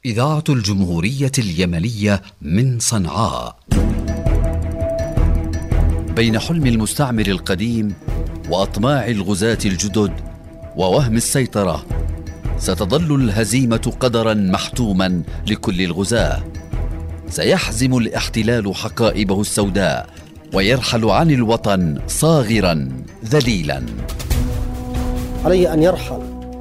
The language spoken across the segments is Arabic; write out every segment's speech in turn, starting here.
إذاعة الجمهورية اليمنية من صنعاء. بين حلم المستعمر القديم وأطماع الغزاة الجدد ووهم السيطرة، ستظل الهزيمة قدرا محتوما لكل الغزاة. سيحزم الاحتلال حقائبه السوداء ويرحل عن الوطن صاغرا ذليلا. عليه أن يرحل.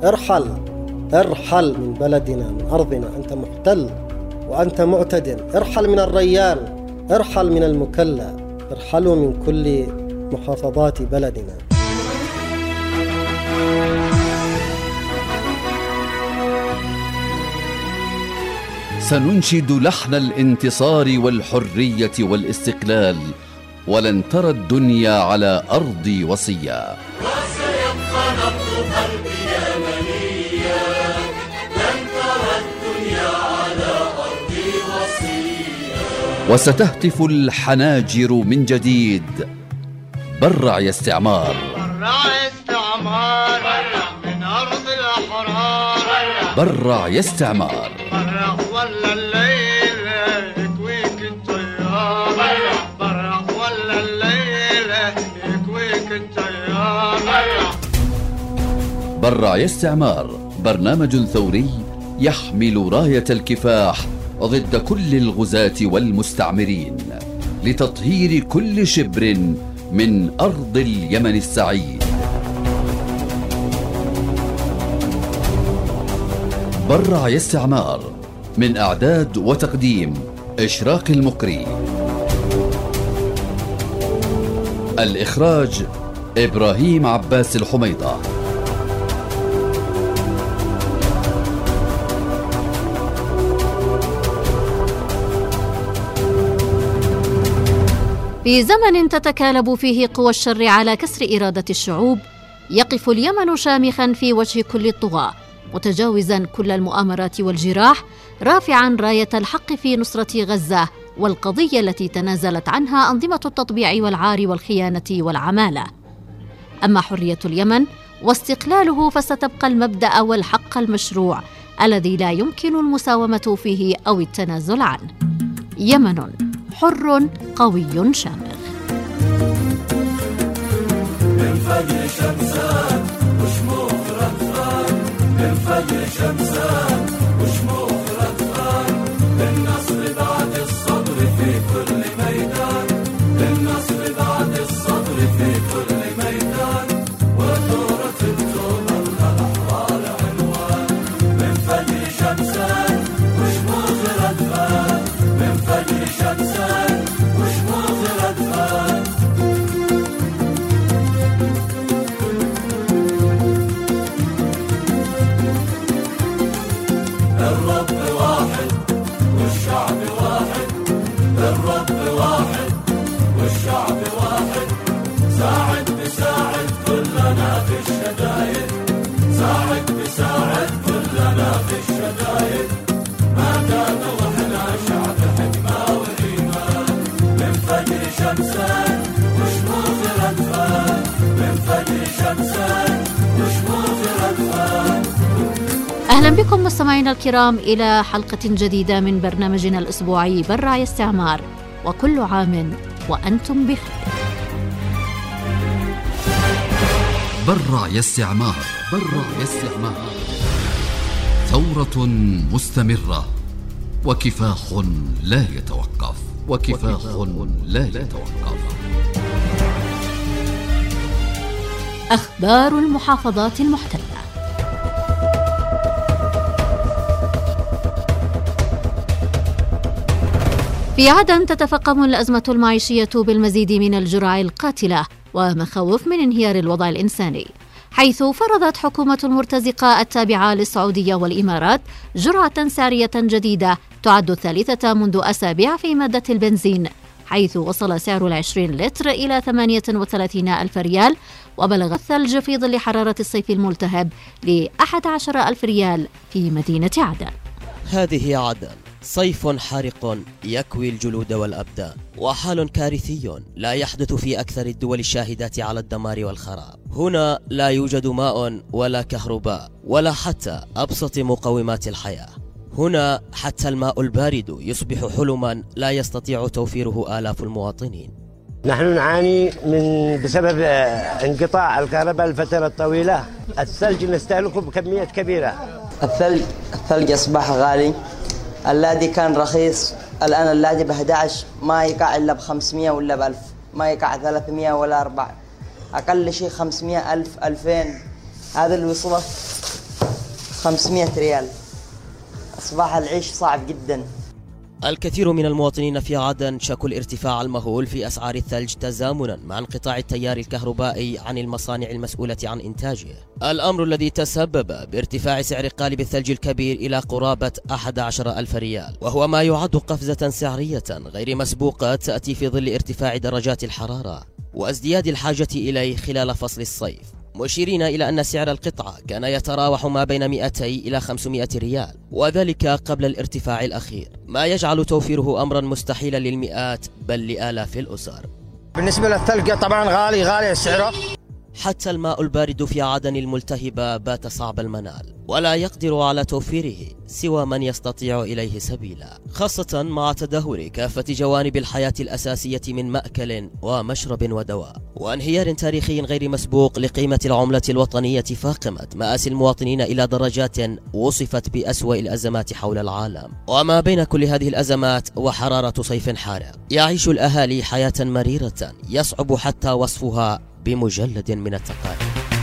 ارحل من بلدنا، من أرضنا، أنت محتل وأنت معتد. ارحل من الريان، ارحل من المكلا، ارحلوا من كل محافظات بلدنا. سننشد لحن الانتصار والحرية والاستقلال، ولن ترى الدنيا على أرضي وصيا. وسيبقى نبض قلبي يمنيا، لن ترى الدنيا على أرضي وصيا. وستهتف الحناجر من جديد: برع يا استعمار، برع يا استعمار، برع من أرض الأحرار، برع يا استعمار. برع ولا الليل يكويك التيار، برع ولا الليل يكويك التيار. برع يا استعمار برنامج ثوري يحمل راية الكفاح ضد كل الغزاة والمستعمرين لتطهير كل شبر من أرض اليمن السعيد. برع يا استعمار، من إعداد وتقديم إشراق المقري، الإخراج إبراهيم عباس الحميضة. في زمن تتكالب فيه قوى الشر على كسر إرادة الشعوب، يقف اليمن شامخا في وجه كل الطغاة، متجاوزا كل المؤامرات والجراح، رافعا راية الحق في نصرة غزة والقضية التي تنازلت عنها أنظمة التطبيع والعار والخيانة والعمالة. أما حرية اليمن واستقلاله فستبقى المبدأ والحق المشروع الذي لا يمكن المساومة فيه أو التنازل عنه. يمن حر قوي شامخ. من فجر شمسان وشموخ رفان، من فجر شمسان وشموخ رفان، للنصر بعد الصبر في كل ميدان، للنصر بعد الصبر في كل ميدان، وثورة التوبة الأحرار عنوان. من فجر شمسان وشموخ رفان، من فجر شمسان وشموخ رفان. الرب واحد والشعب واحد، الرب واحد والشعب واحد. ساعد بساعد كلنا في الشدايد، ساعد بساعد كلنا في الشدايد. ما دام وحنا شعب حكمة وإيمان. من فجر شمسان وشموخ رفان، من فجر شمسان وشموخ رفان. أهلا بكم مستمعينا الكرام إلى حلقة جديدة من برنامجنا الأسبوعي برع يا استعمار، وكل عام وأنتم بخير. برع يا استعمار، برع يا استعمار، ثورة مستمرة وكفاح لا يتوقف، وكفاح لا يتوقف. أخبار المحافظات المحتلة. في عدن تتفاقم الأزمة المعيشية بالمزيد من الجرع القاتلة ومخاوف من انهيار الوضع الإنساني، حيث فرضت حكومة المرتزقة التابعة للسعودية والإمارات جرعة سعرية جديدة تعد الثالثة منذ أسابيع في مادة البنزين، حيث وصل سعر 20 لتر إلى 38,000 ريال، وبلغ الثلج في ظل حرارة الصيف الملتهب ل11,000 ريال في مدينة عدن. هذه عدن، صيف حارق يكوي الجلود والأبدان، وحال كارثي لا يحدث في أكثر الدول الشاهدة على الدمار والخراب. هنا لا يوجد ماء ولا كهرباء ولا حتى أبسط مقومات الحياة. هنا حتى الماء البارد يصبح حلما لا يستطيع توفيره آلاف المواطنين. نحن نعاني بسبب انقطاع الكهرباء لفترة طويلة. الثلج نستهلكه بكميات كبيرة. الثلج أصبح غالي. الذي كان رخيص الآن الذي ب11 ما يقع إلا ب500 ولا ب1000، ما يقع 300 ولا 4، أقل شيء 500 ألف 2000. هذا اللي وصله 500 ريال. أصبح العيش صعب جدا. الكثير من المواطنين في عدن شكوا الارتفاع المهول في أسعار الثلج تزامنا مع انقطاع التيار الكهربائي عن المصانع المسؤولة عن إنتاجه، الأمر الذي تسبب بارتفاع سعر قالب الثلج الكبير إلى قرابة 11,000 ريال، وهو ما يعد قفزة سعرية غير مسبوقة تأتي في ظل ارتفاع درجات الحرارة وازدياد الحاجة إليه خلال فصل الصيف، مشيرين إلى أن سعر القطعة كان يتراوح ما بين 200 إلى 500 ريال، وذلك قبل الارتفاع الأخير، ما يجعل توفيره أمرا مستحيلا للمئات بل لآلاف الأسر. بالنسبة للثلج طبعا غالي سعره. حتى الماء البارد في عدن الملتهبة بات صعب المنال، ولا يقدر على توفيره سوى من يستطيع إليه سبيلا، خاصة مع تدهور كافة جوانب الحياة الأساسية من مأكل ومشرب ودواء، وانهيار تاريخي غير مسبوق لقيمة العملة الوطنية فاقمت مآسي المواطنين إلى درجات وصفت بأسوأ الأزمات حول العالم. وما بين كل هذه الأزمات وحرارة صيف حارق، يعيش الأهالي حياة مريرة يصعب حتى وصفها بمجلد من التقارير.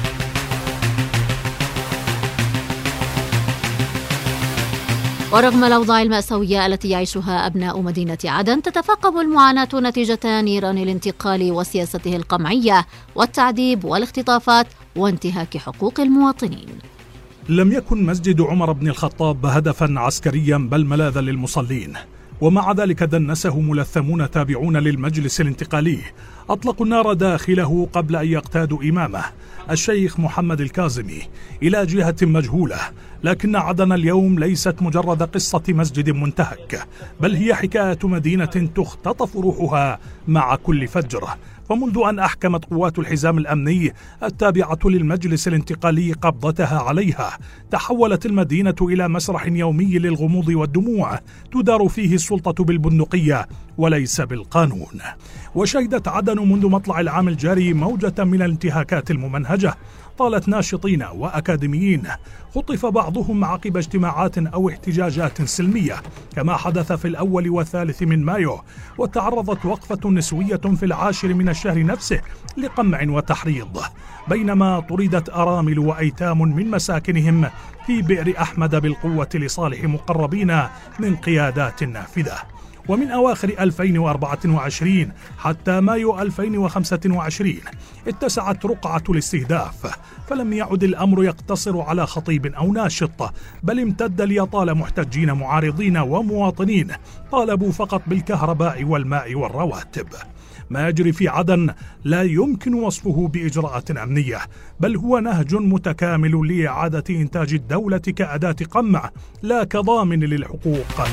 ورغم الأوضاع المأساوية التي يعيشها أبناء مدينة عدن، تتفاقم المعاناة نتيجة نيران الانتقال وسياسته القمعية والتعذيب والاختطافات وانتهاك حقوق المواطنين. لم يكن مسجد عمر بن الخطاب هدفا عسكريا بل ملاذا للمصلين، ومع ذلك دنسه ملثمون تابعون للمجلس الانتقالي، أطلقوا النار داخله قبل أن يقتادوا إمامه الشيخ محمد الكاظمي إلى جهة مجهولة. لكن عدن اليوم ليست مجرد قصة مسجد منتهك، بل هي حكاية مدينة تختطف روحها مع كل فجر. فمنذ أن أحكمت قوات الحزام الأمني التابعة للمجلس الانتقالي قبضتها عليها، تحولت المدينة إلى مسرح يومي للغموض والدموع، تدار فيه السلطة بالبندقية وليس بالقانون. وشهدت عدن منذ مطلع العام الجاري موجة من الانتهاكات الممنهجة، طالت ناشطين وأكاديميين خطف بعضهم عقب اجتماعات أو احتجاجات سلمية كما حدث في الأول والثالث من مايو، وتعرضت وقفة نسوية في العاشر من الشهر نفسه لقمع وتحريض، بينما طردت أرامل وأيتام من مساكنهم في بئر أحمد بالقوة لصالح مقربين من قيادات نافذة. ومن أواخر 2024 حتى مايو 2025 اتسعت رقعة الاستهداف، فلم يعد الأمر يقتصر على خطيب أو ناشط، بل امتد ليطال محتجين معارضين ومواطنين طالبوا فقط بالكهرباء والماء والرواتب. ما يجري في عدن لا يمكن وصفه بإجراءات أمنية، بل هو نهج متكامل لإعادة إنتاج الدولة كأداة قمع لا كضامن للحقوق.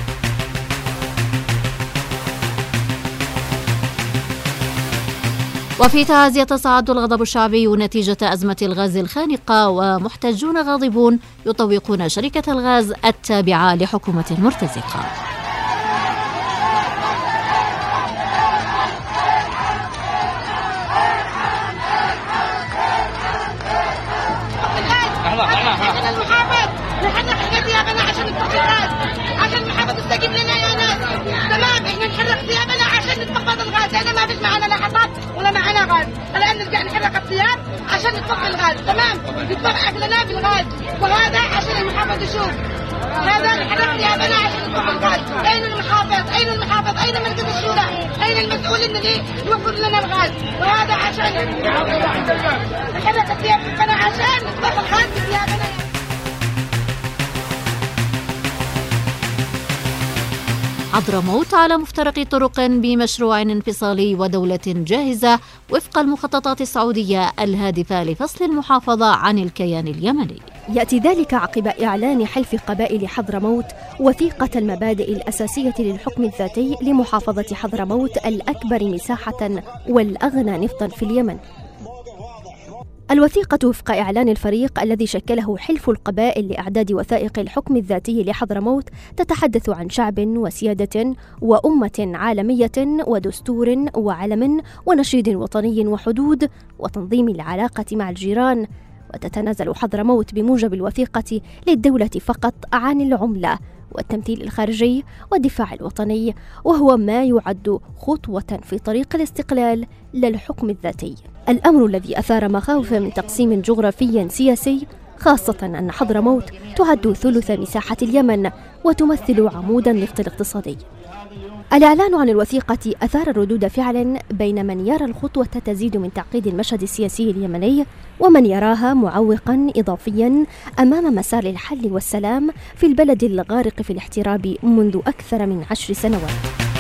وفي تعازي يتصاعد الغضب الشعبي نتيجة أزمة الغاز الخانقة، ومحتجون غاضبون يطوقون شركة الغاز التابعة لحكومة مرتزقة. عشان المحافظ تستجيب لنا يا ناس. تمام، احنا نحرق ثيابنا عشان نتفقد الغاز، احنا ما فيش معنا لا حطب ولا معنا غاز، الان نرجع نحرق الثياب عشان نتفق الغاز. تمام، نتفق اكلنا في الغاز، وهذا عشان المحافظ يشوف. هذا نحرق ثيابنا عشان نتفق الغاز. اين المحافظ؟ اين المحافظ؟ اين مركز الشورى؟ اين المسؤول الذي يوفر لنا الغاز؟ وهذا عشان نحرق ثيابنا عشان نتفق الغاز بثيابنا. حضرموت على مفترق طرق بمشروع انفصالي ودولة جاهزة وفق المخططات السعودية الهادفة لفصل المحافظة عن الكيان اليمني. يأتي ذلك عقب إعلان حلف قبائل حضرموت وثيقة المبادئ الأساسية للحكم الذاتي لمحافظة حضرموت الأكبر مساحة والأغنى نفطا في اليمن. الوثيقة وفق إعلان الفريق الذي شكله حلف القبائل لإعداد وثائق الحكم الذاتي لحضرموت تتحدث عن شعب وسيادة وأمة عالمية ودستور وعلم ونشيد وطني وحدود وتنظيم العلاقة مع الجيران. وتتنازل حضرموت بموجب الوثيقة للدولة فقط عن العملة والتمثيل الخارجي والدفاع الوطني، وهو ما يعد خطوة في طريق الاستقلال للحكم الذاتي، الأمر الذي أثار مخاوف من تقسيم جغرافي سياسي، خاصة أن حضرموت تعد ثلث مساحة اليمن وتمثل عمود النفط الاقتصادي. الإعلان عن الوثيقة أثار ردود فعل بين من يرى الخطوة تزيد من تعقيد المشهد السياسي اليمني ومن يراها معوقا إضافيا أمام مسار الحل والسلام في البلد الغارق في الاحتراب منذ أكثر من 10 سنوات.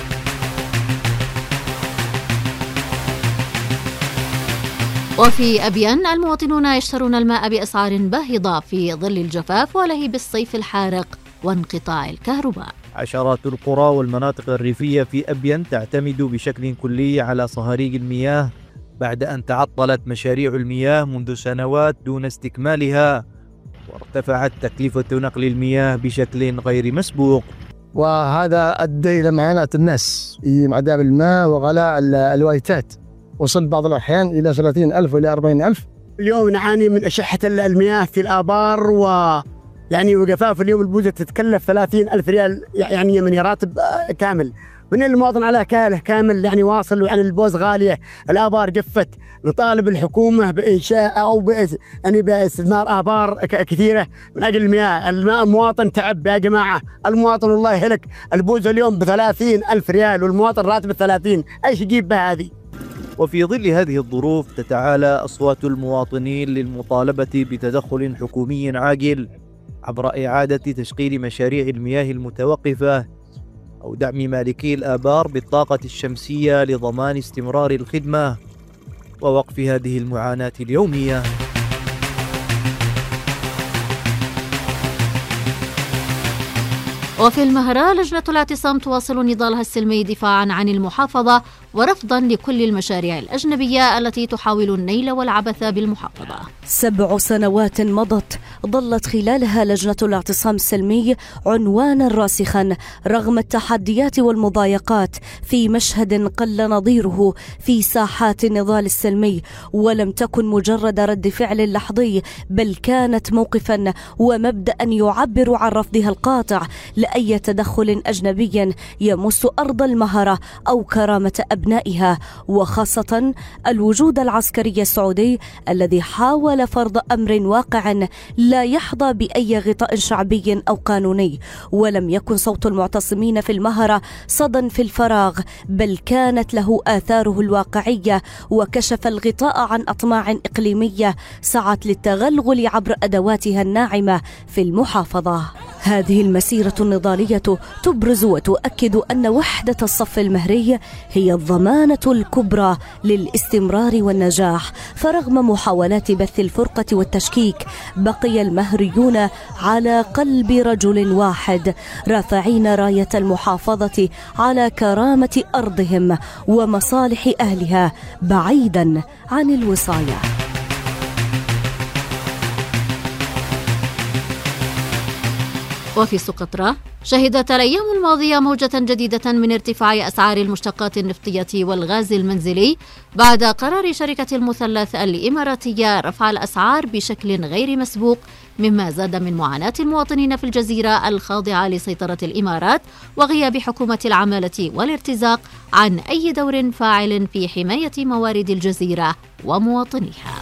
وفي أبين المواطنون يشترون الماء بأسعار باهظة في ظل الجفاف ولهيب الصيف الحارق وانقطاع الكهرباء. عشرات القرى والمناطق الريفية في أبين تعتمد بشكل كلي على صهاريج المياه بعد أن تعطلت مشاريع المياه منذ سنوات دون استكمالها، وارتفعت تكلفة نقل المياه بشكل غير مسبوق، وهذا أدى إلى معاناة الناس في عذاب الماء وغلاء الوايتات، وصل بعض الأحيان إلى 30,000 وإلى 40,000. اليوم نعاني من أشحة المياه في الآبار وجفاف. اليوم البوزة تتكلف 30,000 ريال يمني راتب كامل. من المواطن على كاله كامل واصل، البوز غالية، الآبار جفت. نطالب الحكومة بإنشاء أو باستثمار آبار كثيرة من أجل المياه. المواطن تعب يا جماعة، المواطن والله يهلك. البوزة اليوم ب30,000 ريال والمواطن راتب 30، إيش يجيب بها هذه؟ وفي ظل هذه الظروف تتعالى أصوات المواطنين للمطالبة بتدخل حكومي عاجل عبر إعادة تشغيل مشاريع المياه المتوقفة أو دعم مالكي الآبار بالطاقة الشمسية لضمان استمرار الخدمة ووقف هذه المعاناة اليومية. وفي المهرة لجنة الاعتصام تواصل نضالها السلمي دفاعا عن المحافظة ورفضا لكل المشاريع الأجنبية التي تحاول النيل والعبث بالمحافظة. 7 سنوات مضت ظلت خلالها لجنة الاعتصام السلمي عنوانا راسخا رغم التحديات والمضايقات في مشهد قل نظيره في ساحات النضال السلمي، ولم تكن مجرد رد فعل لحظي بل كانت موقفا ومبدأ يعبر عن رفضها القاطع لأي تدخل أجنبي يمس أرض المهرة أو كرامة أبنائها، وخاصة الوجود العسكري السعودي الذي حاول فرض أمر واقع لا يحظى بأي غطاء شعبي أو قانوني. ولم يكن صوت المعتصمين في المهرة صدى في الفراغ، بل كانت له آثاره الواقعية وكشف الغطاء عن أطماع إقليمية سعت للتغلغل عبر أدواتها الناعمة في المحافظة. هذه المسيرة النضالية تبرز وتؤكد أن وحدة الصف المهري هي الضمانة الكبرى للاستمرار والنجاح، فرغم محاولات بث الفرقة والتشكيك بقي المهريون على قلب رجل واحد، رافعين راية المحافظة على كرامة أرضهم ومصالح أهلها بعيدا عن الوصاية. وفي سقطرى شهدت الأيام الماضية موجة جديدة من ارتفاع أسعار المشتقات النفطية والغاز المنزلي بعد قرار شركة المثلث الإماراتية رفع الأسعار بشكل غير مسبوق، مما زاد من معاناة المواطنين في الجزيرة الخاضعة لسيطرة الإمارات وغياب حكومة العمالة والارتزاق عن أي دور فاعل في حماية موارد الجزيرة ومواطنيها.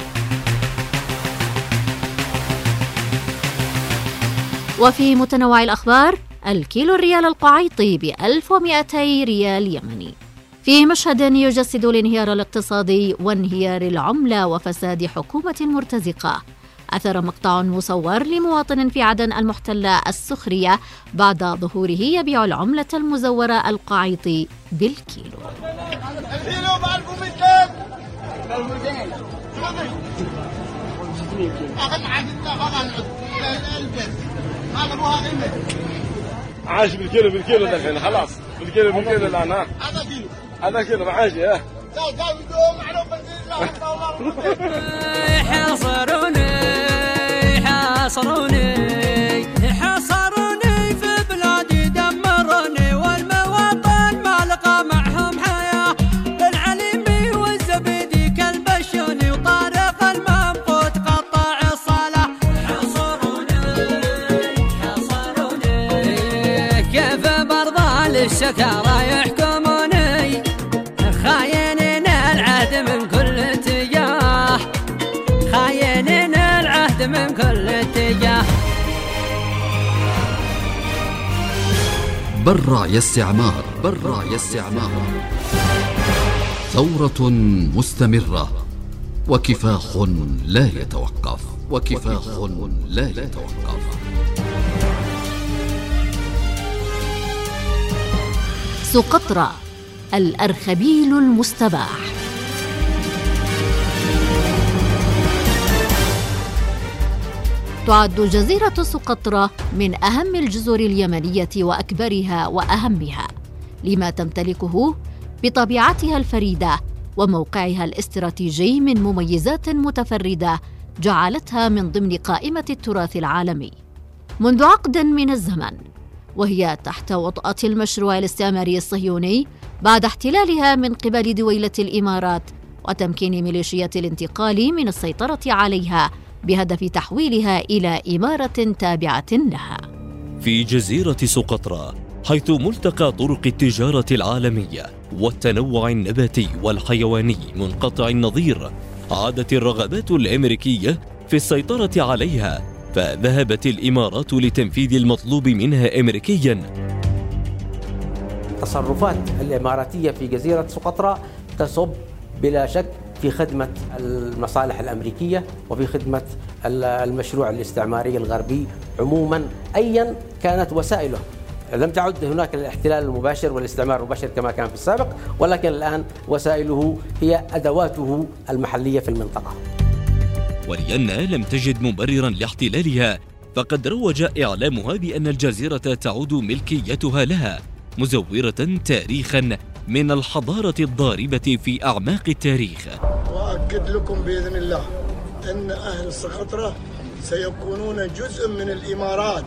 وفي متنوع الأخبار، الكيلو الريال القعيطي ب1200 ريال يمني، في مشهد يجسد الانهيار الاقتصادي وانهيار العملة وفساد حكومة مرتزقة. أثر مقطع مصور لمواطن في عدن المحتلة السخرية بعد ظهوره يبيع العملة المزورة القعيطي بالكيلو. الكيلو ب 1200. عاش بالكيلو دحين خلاص بالكيلو الآن. هذا كيلو معاشي. حاصروني في بلادي دمروني والمواطن ما لقى معهم حياة العليمي والزبيدي كالبشوني وطارق المنقوط قطع الصلاة حاصروني كيف برضى للشكارى يحكموني خاينين العهد من كل اتجاه خاينين العهد من كل اتجاه بالرعي استعمار ثورة مستمرة وكفاح لا يتوقف سقطرى الأرخبيل المستباح. تعد جزيرة سقطرى من أهم الجزر اليمنية وأكبرها وأهمها لما تمتلكه بطبيعتها الفريدة وموقعها الاستراتيجي من مميزات متفردة جعلتها من ضمن قائمة التراث العالمي منذ عقد من الزمن، وهي تحت وطأة المشروع الاستعماري الصهيوني بعد احتلالها من قبل دويلة الإمارات وتمكين ميليشيات الانتقال من السيطرة عليها بهدف تحويلها إلى إمارة تابعة لها. في جزيرة سقطرى حيث ملتقى طرق التجارة العالمية والتنوع النباتي والحيواني منقطع النظير، عادت الرغبات الأمريكية في السيطرة عليها، فذهبت الإمارات لتنفيذ المطلوب منها أمريكياً. التصرفات الإماراتية في جزيرة سقطرى تصب بلا شك في خدمة المصالح الأمريكية وفي خدمة المشروع الاستعماري الغربي عموماً أياً كانت وسائله. لم تعد هناك الاحتلال المباشر والاستعمار المباشر كما كان في السابق، ولكن الآن وسائله هي أدواته المحلية في المنطقة. ولأنها لم تجد مبرراً لاحتلالها، فقد روج إعلامها بأن الجزيرة تعود ملكيتها لها، مزورة تاريخاً من الحضارة الضاربة في أعماق التاريخ. وأؤكد لكم بإذن الله أن أهل سقطرى سيكونون جزء من الإمارات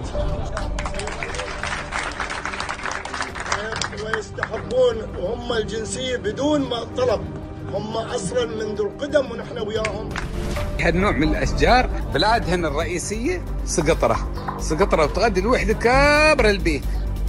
ويستحقون، وهم الجنسية بدون ما طلب، هم أصلا منذ القدم ونحن وياهم. هالنوع من الأشجار بلادهن الرئيسية سقطرى وتغذي الوحدة كابر البيت.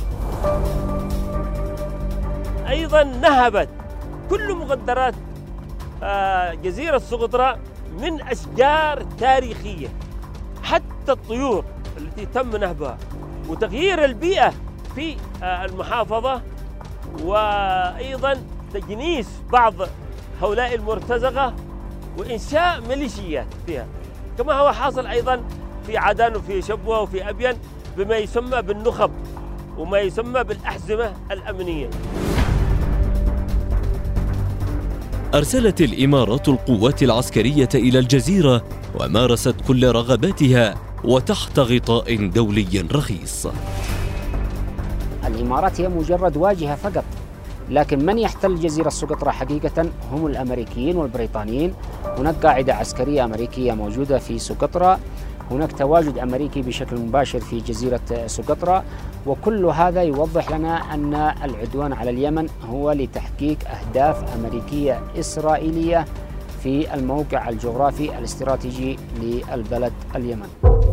أيضا نهبت كل مقدرات جزيرة سقطرى من أشجار تاريخية، حتى الطيور التي تم نهبها وتغيير البيئة في المحافظة، وأيضا تجنيس بعض هؤلاء المرتزقة وإنشاء ميليشيات فيها، كما هو حاصل أيضا في عدن وفي شبوة وفي أبين بما يسمى بالنخب وما يسمى بالأحزمة الأمنية. أرسلت الإمارات القوات العسكرية إلى الجزيرة ومارست كل رغباتها وتحت غطاء دولي رخيص. الإمارات هي مجرد واجهة فقط، لكن من يحتل جزيرة سقطرى حقيقة هم الأمريكيين والبريطانيين. هناك قاعدة عسكرية أمريكية موجودة في سقطرى، هناك تواجد أمريكي بشكل مباشر في جزيرة سقطرى، وكل هذا يوضح لنا أن العدوان على اليمن هو لتحقيق أهداف أمريكية إسرائيلية في الموقع الجغرافي الاستراتيجي للبلد اليمن.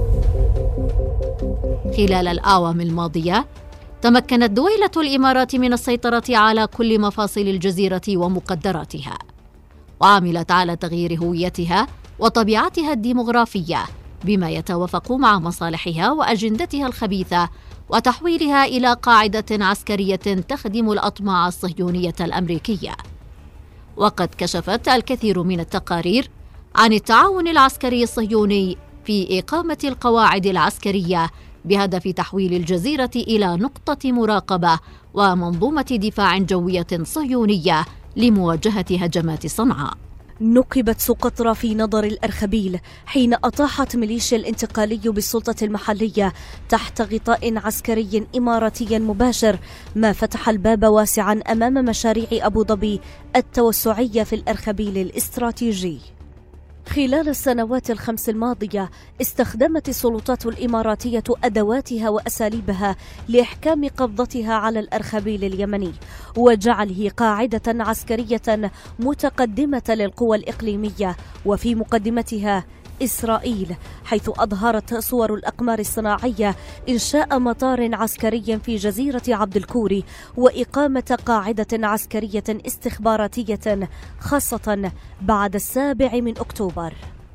خلال الأعوام الماضية تمكنت دويلة الإمارات من السيطرة على كل مفاصل الجزيرة ومقدراتها، وعملت على تغيير هويتها وطبيعتها الديمغرافية بما يتوافق مع مصالحها وأجندتها الخبيثة، وتحويلها إلى قاعدة عسكرية تخدم الأطماع الصهيونية الأمريكية. وقد كشفت الكثير من التقارير عن التعاون العسكري الصهيوني في إقامة القواعد العسكرية بهدف تحويل الجزيرة إلى نقطة مراقبة ومنظومة دفاع جوية صهيونية لمواجهة هجمات صنعاء. نكبت سقطرى في نظر الأرخبيل حين أطاحت ميليشيا الانتقالي بالسلطة المحلية تحت غطاء عسكري إماراتي مباشر، ما فتح الباب واسعا أمام مشاريع أبو ظبي التوسعية في الأرخبيل الاستراتيجي. خلال السنوات الخمس الماضية استخدمت السلطات الإماراتية أدواتها وأساليبها لإحكام قبضتها على الأرخبيل اليمني وجعله قاعدة عسكرية متقدمة للقوى الإقليمية، وفي مقدمتها إسرائيل، حيث أظهرت صور الأقمار الصناعية إنشاء مطار عسكري في جزيرة عبد الكوري وإقامة قاعدة عسكرية استخباراتية خاصة بعد 7 أكتوبر.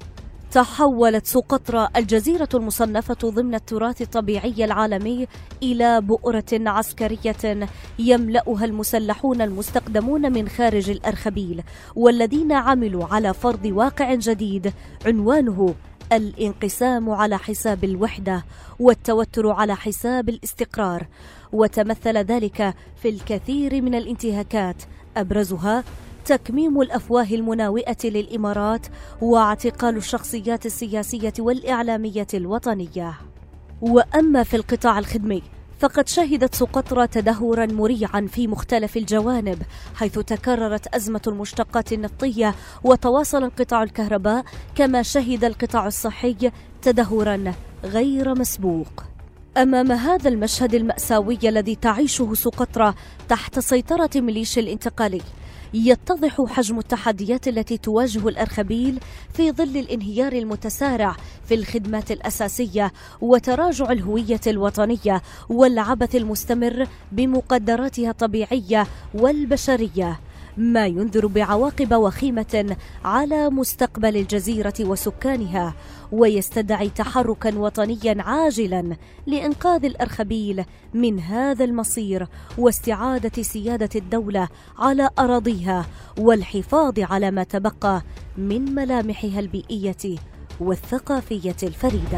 تحولت سقطرى الجزيرة المصنفة ضمن التراث الطبيعي العالمي إلى بؤرة عسكرية يملأها المسلحون المستقدمون من خارج الأرخبيل، والذين عملوا على فرض واقع جديد عنوانه الانقسام على حساب الوحدة والتوتر على حساب الاستقرار، وتمثل ذلك في الكثير من الانتهاكات، أبرزها تكميم الأفواه المناوئة للإمارات واعتقال الشخصيات السياسية والإعلامية الوطنية. وأما في القطاع الخدمي فقد شهدت سقطرى تدهورا مريعا في مختلف الجوانب، حيث تكررت أزمة المشتقات النفطية وتواصل انقطاع الكهرباء، كما شهد القطاع الصحي تدهورا غير مسبوق. أمام هذا المشهد المأساوي الذي تعيشه سقطرى تحت سيطرة ميليشيا الانتقالي، يتضح حجم التحديات التي تواجه الأرخبيل في ظل الانهيار المتسارع في الخدمات الأساسية وتراجع الهوية الوطنية والعبث المستمر بمقدراتها الطبيعية والبشرية، ما ينذر بعواقب وخيمة على مستقبل الجزيرة وسكانها، ويستدعي تحركا وطنيا عاجلا لإنقاذ الأرخبيل من هذا المصير واستعادة سيادة الدولة على أراضيها والحفاظ على ما تبقى من ملامحها البيئية والثقافية الفريدة.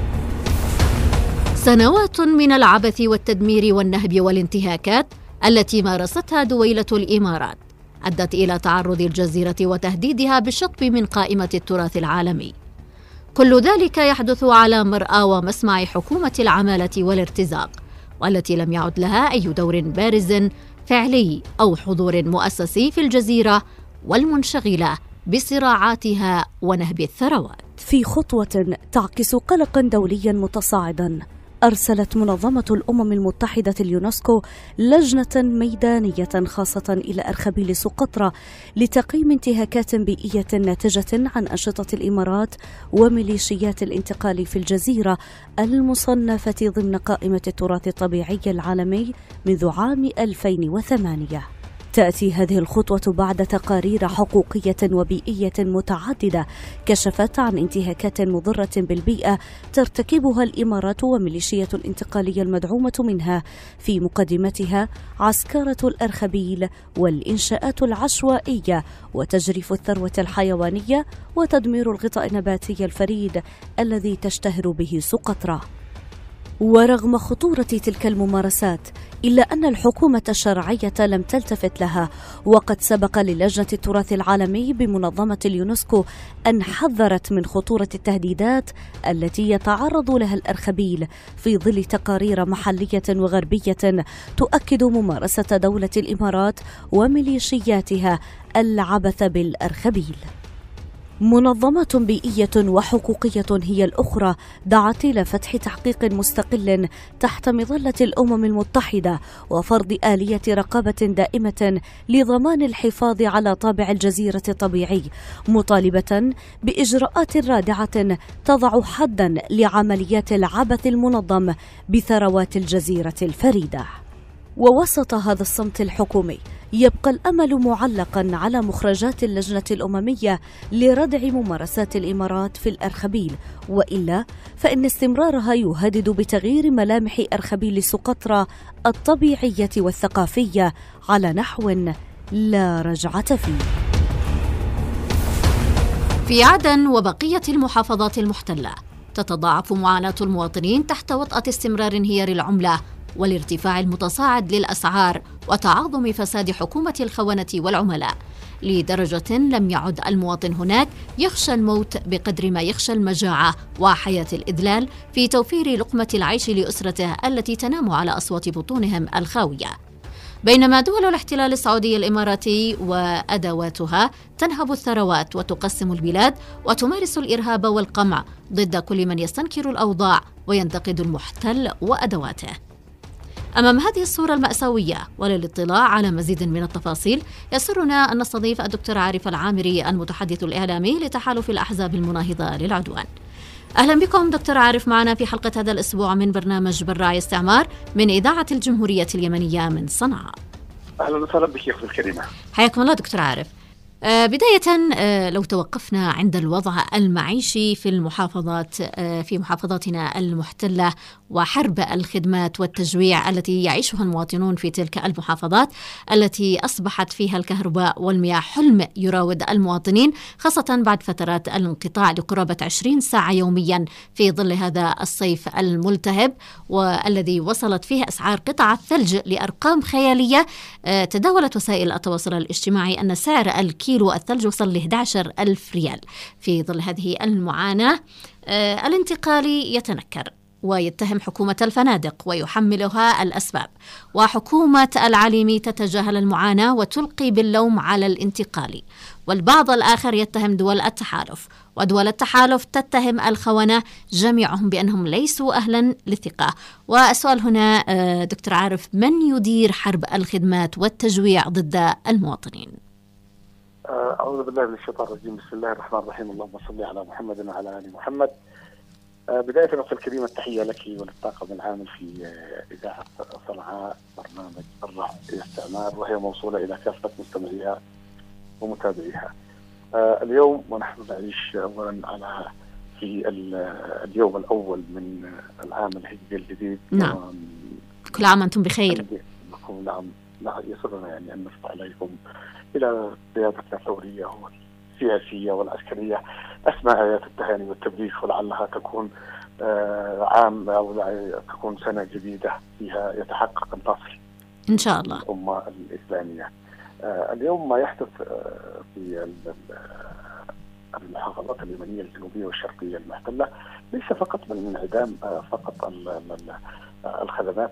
سنوات من العبث والتدمير والنهب والانتهاكات التي مارستها دويلة الإمارات أدت إلى تعرض الجزيرة وتهديدها بالشطب من قائمة التراث العالمي. كل ذلك يحدث على مرأى ومسمع حكومة العمالة والارتزاق، والتي لم يعد لها أي دور بارز فعلي أو حضور مؤسسي في الجزيرة والمنشغلة بصراعاتها ونهب الثروات. في خطوة تعكس قلقا دوليا متصاعدا، أرسلت منظمة الأمم المتحدة اليونسكو لجنة ميدانية خاصة إلى أرخبيل سقطرى لتقييم انتهاكات بيئية ناتجة عن أنشطة الإمارات وميليشيات الانتقال في الجزيرة المصنفة ضمن قائمة التراث الطبيعي العالمي منذ عام 2008. تأتي هذه الخطوة بعد تقارير حقوقية وبيئية متعددة كشفت عن انتهاكات مضرة بالبيئة ترتكبها الإمارات وميليشية الانتقالية المدعومة منها، في مقدمتها عسكرة الأرخبيل والإنشاءات العشوائية وتجريف الثروة الحيوانية وتدمير الغطاء النباتي الفريد الذي تشتهر به سقطرى. ورغم خطورة تلك الممارسات إلا أن الحكومة الشرعية لم تلتفت لها، وقد سبق للجنة التراث العالمي بمنظمة اليونسكو أن حذرت من خطورة التهديدات التي يتعرض لها الأرخبيل في ظل تقارير محلية وغربية تؤكد ممارسة دولة الإمارات وميليشياتها العبث بالأرخبيل. منظمات بيئية وحقوقية هي الأخرى دعت إلى فتح تحقيق مستقل تحت مظلة الأمم المتحدة وفرض آلية رقابة دائمة لضمان الحفاظ على طابع الجزيرة الطبيعي، مطالبة بإجراءات رادعة تضع حدا لعمليات العبث المنظم بثروات الجزيرة الفريدة. ووسط هذا الصمت الحكومي يبقى الأمل معلقا على مخرجات اللجنة الأممية لردع ممارسات الإمارات في الأرخبيل، وإلا فإن استمرارها يهدد بتغيير ملامح أرخبيل سقطرى الطبيعية والثقافية على نحو لا رجعة فيه. في عدن وبقية المحافظات المحتلة تتضاعف معاناة المواطنين تحت وطأة استمرار انهيار العملة والارتفاع المتصاعد للأسعار وتعاظم فساد حكومة الخونة والعملاء، لدرجة لم يعد المواطن هناك يخشى الموت بقدر ما يخشى المجاعة وحياة الإذلال في توفير لقمة العيش لأسرته التي تنام على أصوات بطونهم الخاوية. بينما دول الاحتلال السعودي الإماراتي وأدواتها تنهب الثروات وتقسم البلاد وتمارس الإرهاب والقمع ضد كل من يستنكر الأوضاع وينتقد المحتل وأدواته. أمام هذه الصورة المأساوية وللاطلاع على مزيد من التفاصيل يسرنا أن نستضيف الدكتور عارف العامري المتحدث الإعلامي لتحالف الأحزاب المناهضة للعدوان. أهلا بكم دكتور عارف معنا في حلقة هذا الأسبوع من برنامج بالرعي استعمار من إذاعة الجمهورية اليمنية من صنعاء. أهلا وسهلا بك يا أختي الكريمة. حياكم الله دكتور عارف. بداية لو توقفنا عند الوضع المعيشي في المحافظات في محافظاتنا المحتلة وحرب الخدمات والتجويع التي يعيشها المواطنون في تلك المحافظات التي أصبحت فيها الكهرباء والمياه حلم يراود المواطنين، خاصة بعد فترات الانقطاع لقرابة 20 ساعة يوميا في ظل هذا الصيف الملتهب والذي وصلت فيه أسعار قطع الثلج لأرقام خيالية. تداولت وسائل التواصل الاجتماعي أن سعر الكيلو الثلج وصل ل 11,000 ريال. في ظل هذه المعاناة الانتقالي يتنكر ويتهم حكومة الفنادق ويحملها الأسباب، وحكومة العليمي تتجاهل المعاناة وتلقي باللوم على الانتقالي، والبعض الآخر يتهم دول التحالف، ودول التحالف تتهم الخونة جميعهم بأنهم ليسوا أهلا للثقة. والسؤال هنا دكتور عارف، من يدير حرب الخدمات والتجويع ضد المواطنين؟ أعوذ بالله من الشيطان الرجيم. بسم الله الرحمن الرحيم. اللهم صل على محمد وعلى آل محمد. بداية أختي الكريمة التحية لك وللطاقم العامل في إذاعة صنعاء برنامج بالرعي استعمار، وهي موصولة إلى كافة مستمعيها ومتابعيها. اليوم ونحن نعيش أولا على في اليوم الأول من العام الهجري الجديد. نعم. كل عام أنتم بخير. كل عام. يسرنا يعني أن نرفع عليكم إلى قيادتنا الثورية والسياسية والعسكرية أسماء آيات التهاني والتبريك، ولعلها تكون عام أو تكون سنة جديدة فيها يتحقق النصر إن شاء الله الأمة الإسلامية. اليوم ما يحدث في المحافظات اليمنية الجنوبية والشرقية المحتلة ليس فقط من انعدام فقط الخدمات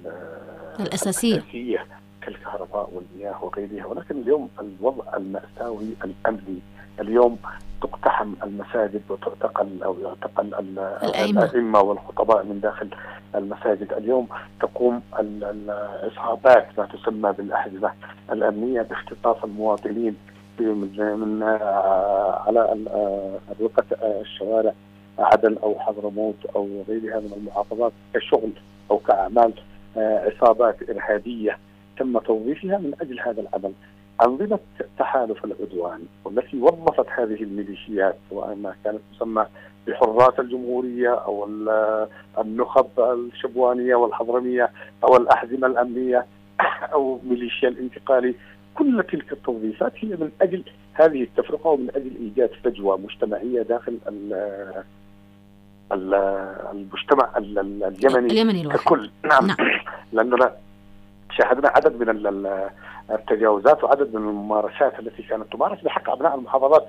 الأساسية كالكهرباء والمياه وغيرها، ولكن اليوم الوضع المأساوي الأمني. اليوم تقتحم المساجد وتعتقل أو يعتقل الأئمة والخطباء من داخل المساجد. اليوم تقوم العصابات ما تسمى بالأحزمة الأمنية باختطاف المواطنين من على أروقة الشوارع عدن أو حضرموت أو غيرها من المحافظات كشغل أو كأعمال عصابات إرهابية تم توظيفها من أجل هذا العمل. أنظمة تحالف العدوان والتي وظفت هذه الميليشيات، سواء ما كانت تسمى بحراس الجمهورية أو النخب الشبوانية والحضرمية أو الأحزمة الأمنية أو ميليشيا الانتقالي، كل تلك التوظيفات هي من أجل هذه التفرقة ومن أجل إيجاد فجوة مجتمعية داخل المجتمع اليمني ككل. نعم. لأننا شاهدنا عدد من التجاوزات وعدد من الممارسات التي كانت تمارس بحق أبناء المحافظات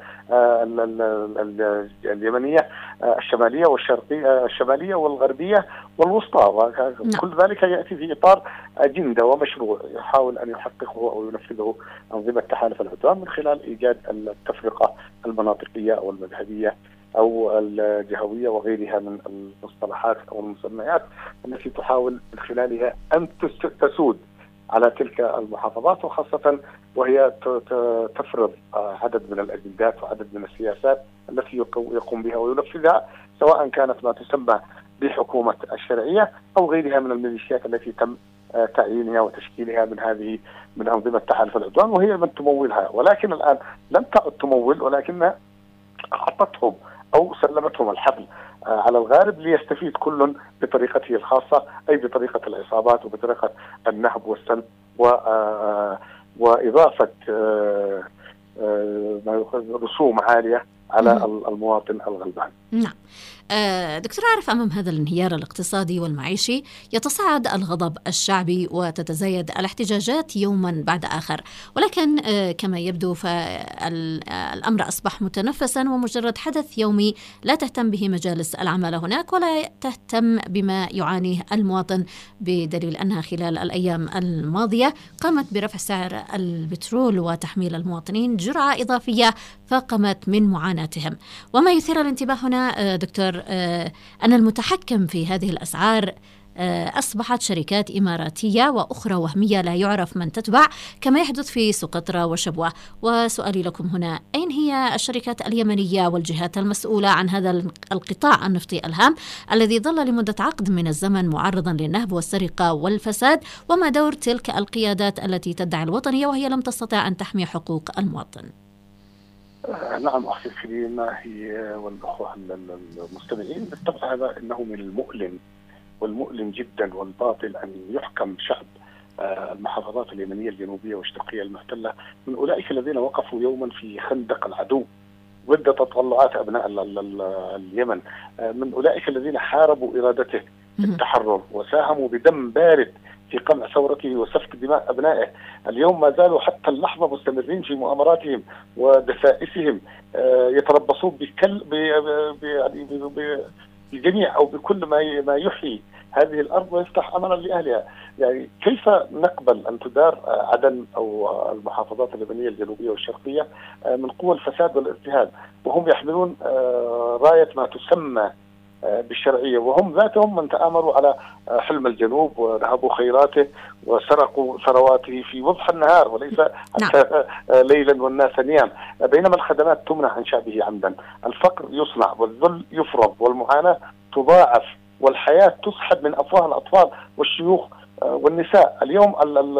اليمنية الشمالية والشرقية، الشمالية والغربية والوسطى، كل ذلك يأتي في إطار أجندة ومشروع يحاول أن يحققه أو ينفذه أنظمة تحالف العدوان من خلال إيجاد التفرقة المناطقية أو المذهبية أو الجهوية وغيرها من المصطلحات أو المسميات التي تحاول من خلالها أن تسود على تلك المحافظات، وخاصة وهي تفرض عدد من الأجندات وعدد من السياسات التي يقوم بها وينفذها، سواء كانت ما تسمى بحكومة الشرعية أو غيرها من الميليشيات التي تم تعيينها وتشكيلها من أنظمة تحالف العدوان، وهي من تمولها. ولكن الآن لم تعد تمول، ولكنها أعطتهم أو سلمتهم الحبل على الغارب ليستفيد كل بطريقته الخاصة، أي بطريقة العصابات وبطريقة النهب والسلب وإضافة رسوم عالية على المواطن الغلبان. نعم. دكتور عارف، أمام هذا الانهيار الاقتصادي والمعيشي يتصاعد الغضب الشعبي وتتزايد الاحتجاجات يوما بعد آخر، ولكن كما يبدو فالأمر أصبح متنفسا ومجرد حدث يومي لا تهتم به مجالس العمالة هناك ولا تهتم بما يعانيه المواطن، بدليل أنها خلال الأيام الماضية قامت برفع سعر البترول وتحميل المواطنين جرعة إضافية فاقمت من معاناتهم. وما يثير الانتباه هنا دكتور أن المتحكم في هذه الأسعار أصبحت شركات إماراتية وأخرى وهمية لا يعرف من تتبع، كما يحدث في سقطرى وشبوة. وسؤالي لكم هنا، أين هي الشركات اليمنية والجهات المسؤولة عن هذا القطاع النفطي الهام الذي ظل لمدة عقد من الزمن معرضا للنهب والسرقة والفساد؟ وما دور تلك القيادات التي تدعي الوطنية وهي لم تستطع أن تحمي حقوق المواطن؟ نعم أخي الكريم والأخوة المستمعين، بالطبع هذا إنه من المؤلم والمؤلم جدا والباطل أن يحكم شعب المحافظات اليمنية الجنوبية والشرقية المحتلة من أولئك الذين وقفوا يوما في خندق العدو ضد تطلعات أبناء اليمن، من أولئك الذين حاربوا إرادته التحرر وساهموا بدم بارد في قمع ثورته وسفك دماء أبنائه. اليوم ما زالوا حتى اللحظة مستمرين في مؤامراتهم ودسائسهم، يتربصون بجميع أو بكل ما يحيي هذه الأرض ويفتح أملا لأهلها. يعني كيف نقبل أن تدار عدن أو المحافظات اليمنية الجنوبية والشرقية من قوى الفساد والارتهاب وهم يحملون راية ما تسمى بالشرعية، وهم ذاتهم من تآمروا على حلم الجنوب ونهبوا خيراته وسرقوا ثرواته في وضح النهار وليس حتى ليلا والناس نيام، بينما الخدمات تمنع عن شعبه عمدا، الفقر يصنع والذل يفرض والمعاناة تضاعف والحياة تسحب من أفواه الأطفال والشيوخ والنساء. اليوم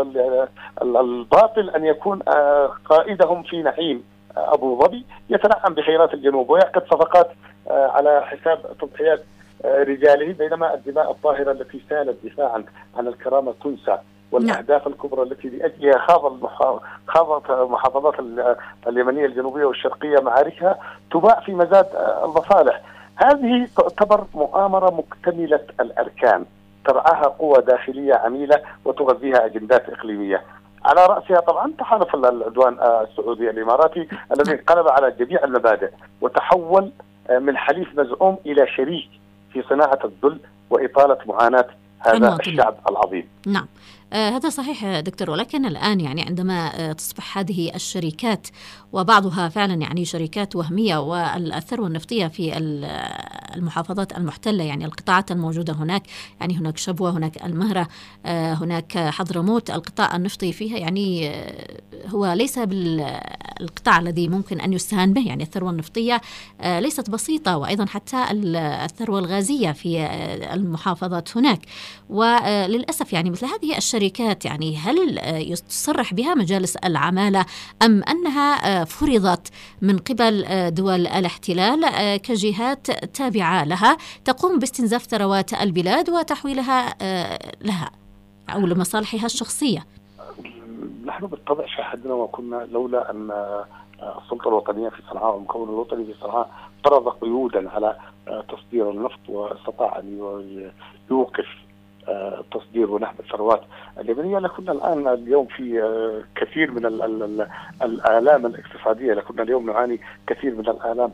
الباطل أن يكون قائدهم في نعيم أبو ظبي يتنعم بخيرات الجنوب ويعقد صفقات على حساب تضحيات رجاله، بينما الدماء الطاهرة التي سالت دفاعا عن الكرامة تنسى، والأهداف الكبرى التي لأجلها خاضت المحافظات اليمنية الجنوبية والشرقية معاركها تباع في مزاد المصالح. هذه تعتبر مؤامرة مكتملة الأركان ترعاها قوى داخلية عميلة وتغذيها أجندات إقليمية، على رأسها طبعا تحالف العدوان السعودي الإماراتي الذي انقلب على جميع المبادئ وتحول من حليف مزعوم إلى شريك في صناعة الذل وإطالة معاناة هذا الشعب العظيم. نعم، هذا صحيح دكتور، ولكن الآن يعني عندما تصبح هذه الشركات وبعضها فعلا يعني شركات وهمية والثروة النفطية في المحافظات المحتلة، يعني القطاعات الموجودة هناك، يعني هناك شبوة، هناك المهرة، هناك حضرموت، القطاع النفطي فيها يعني هو ليس بالقطاع الذي ممكن أن يستهان به، يعني الثروة النفطية ليست بسيطة، وأيضا حتى الثروة الغازية في المحافظات هناك. وللأسف يعني مثل هذه الشركات يعني هل يصرح بها مجالس العمالة أم أنها فرضت من قبل دول الاحتلال كجهات تابعة لها تقوم باستنزاف ثروات البلاد وتحويلها لها أو لمصالحها الشخصية؟ نحن بالطبع شاهدنا وكنا، لولا أن السلطة الوطنية في صنعاء والمكون الوطني في صنعاء فرض قيودا على تصدير النفط واستطاع أن يوقف تصدير ونهب الثروات اليمنية، لكنا الآن اليوم في كثير من الآلام الاقتصادية، لكنا اليوم نعاني كثير من الآلام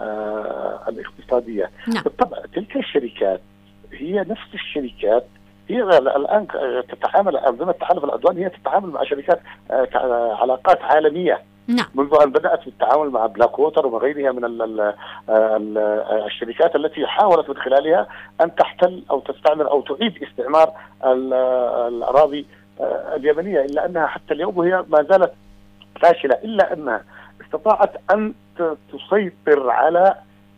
الاقتصادية. بالطبع تلك الشركات هي نفس الشركات، هي الآن تتعامل أنظمة التحالف العدواني، هي تتعامل مع شركات علاقات عالمية. نعم. منذ أن بدأت بالتعامل مع بلاك ووتر وغيرها من الشركات التي حاولت من خلالها أن تحتل أو تستعمر أو تعيد استعمار الأراضي اليمنية، إلا أنها حتى اليوم وهي ما زالت فاشلة، إلا أنها استطاعت أن تسيطر على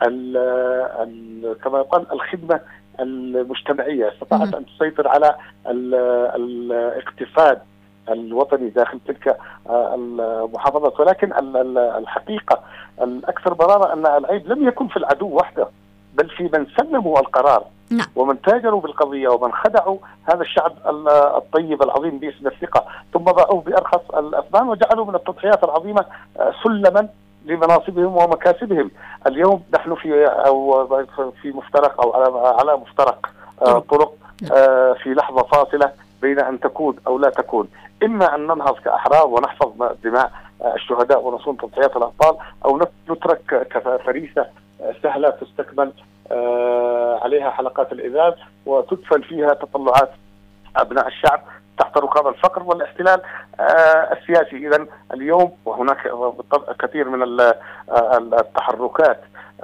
كما يقال الخدمة المجتمعية، استطاعت أن تسيطر على الاقتصاد الوطني داخل تلك المحافظات. ولكن الحقيقة الأكثر برارة أن العيب لم يكن في العدو وحده، بل في من سلموا القرار ومن تاجروا بالقضية ومن خدعوا هذا الشعب الطيب العظيم باسم الثقة، ثم باعوه بأرخص الأثمان وجعلوا من التضحيات العظيمة سلما لمناصبهم ومكاسبهم. اليوم نحن في مفترق أو على مفترق طرق في لحظة فاصلة بين أن تكون أو لا تكون، إما أن ننهض كأحرار ونحفظ دماء الشهداء ونصون تضحيات الأبطال، أو نترك كفريسة سهلة تستكمل عليها حلقات الإذاب وتدفن فيها تطلعات أبناء الشعب تحت ركاب الفقر والاحتلال السياسي. إذن اليوم وهناك كثير من التحركات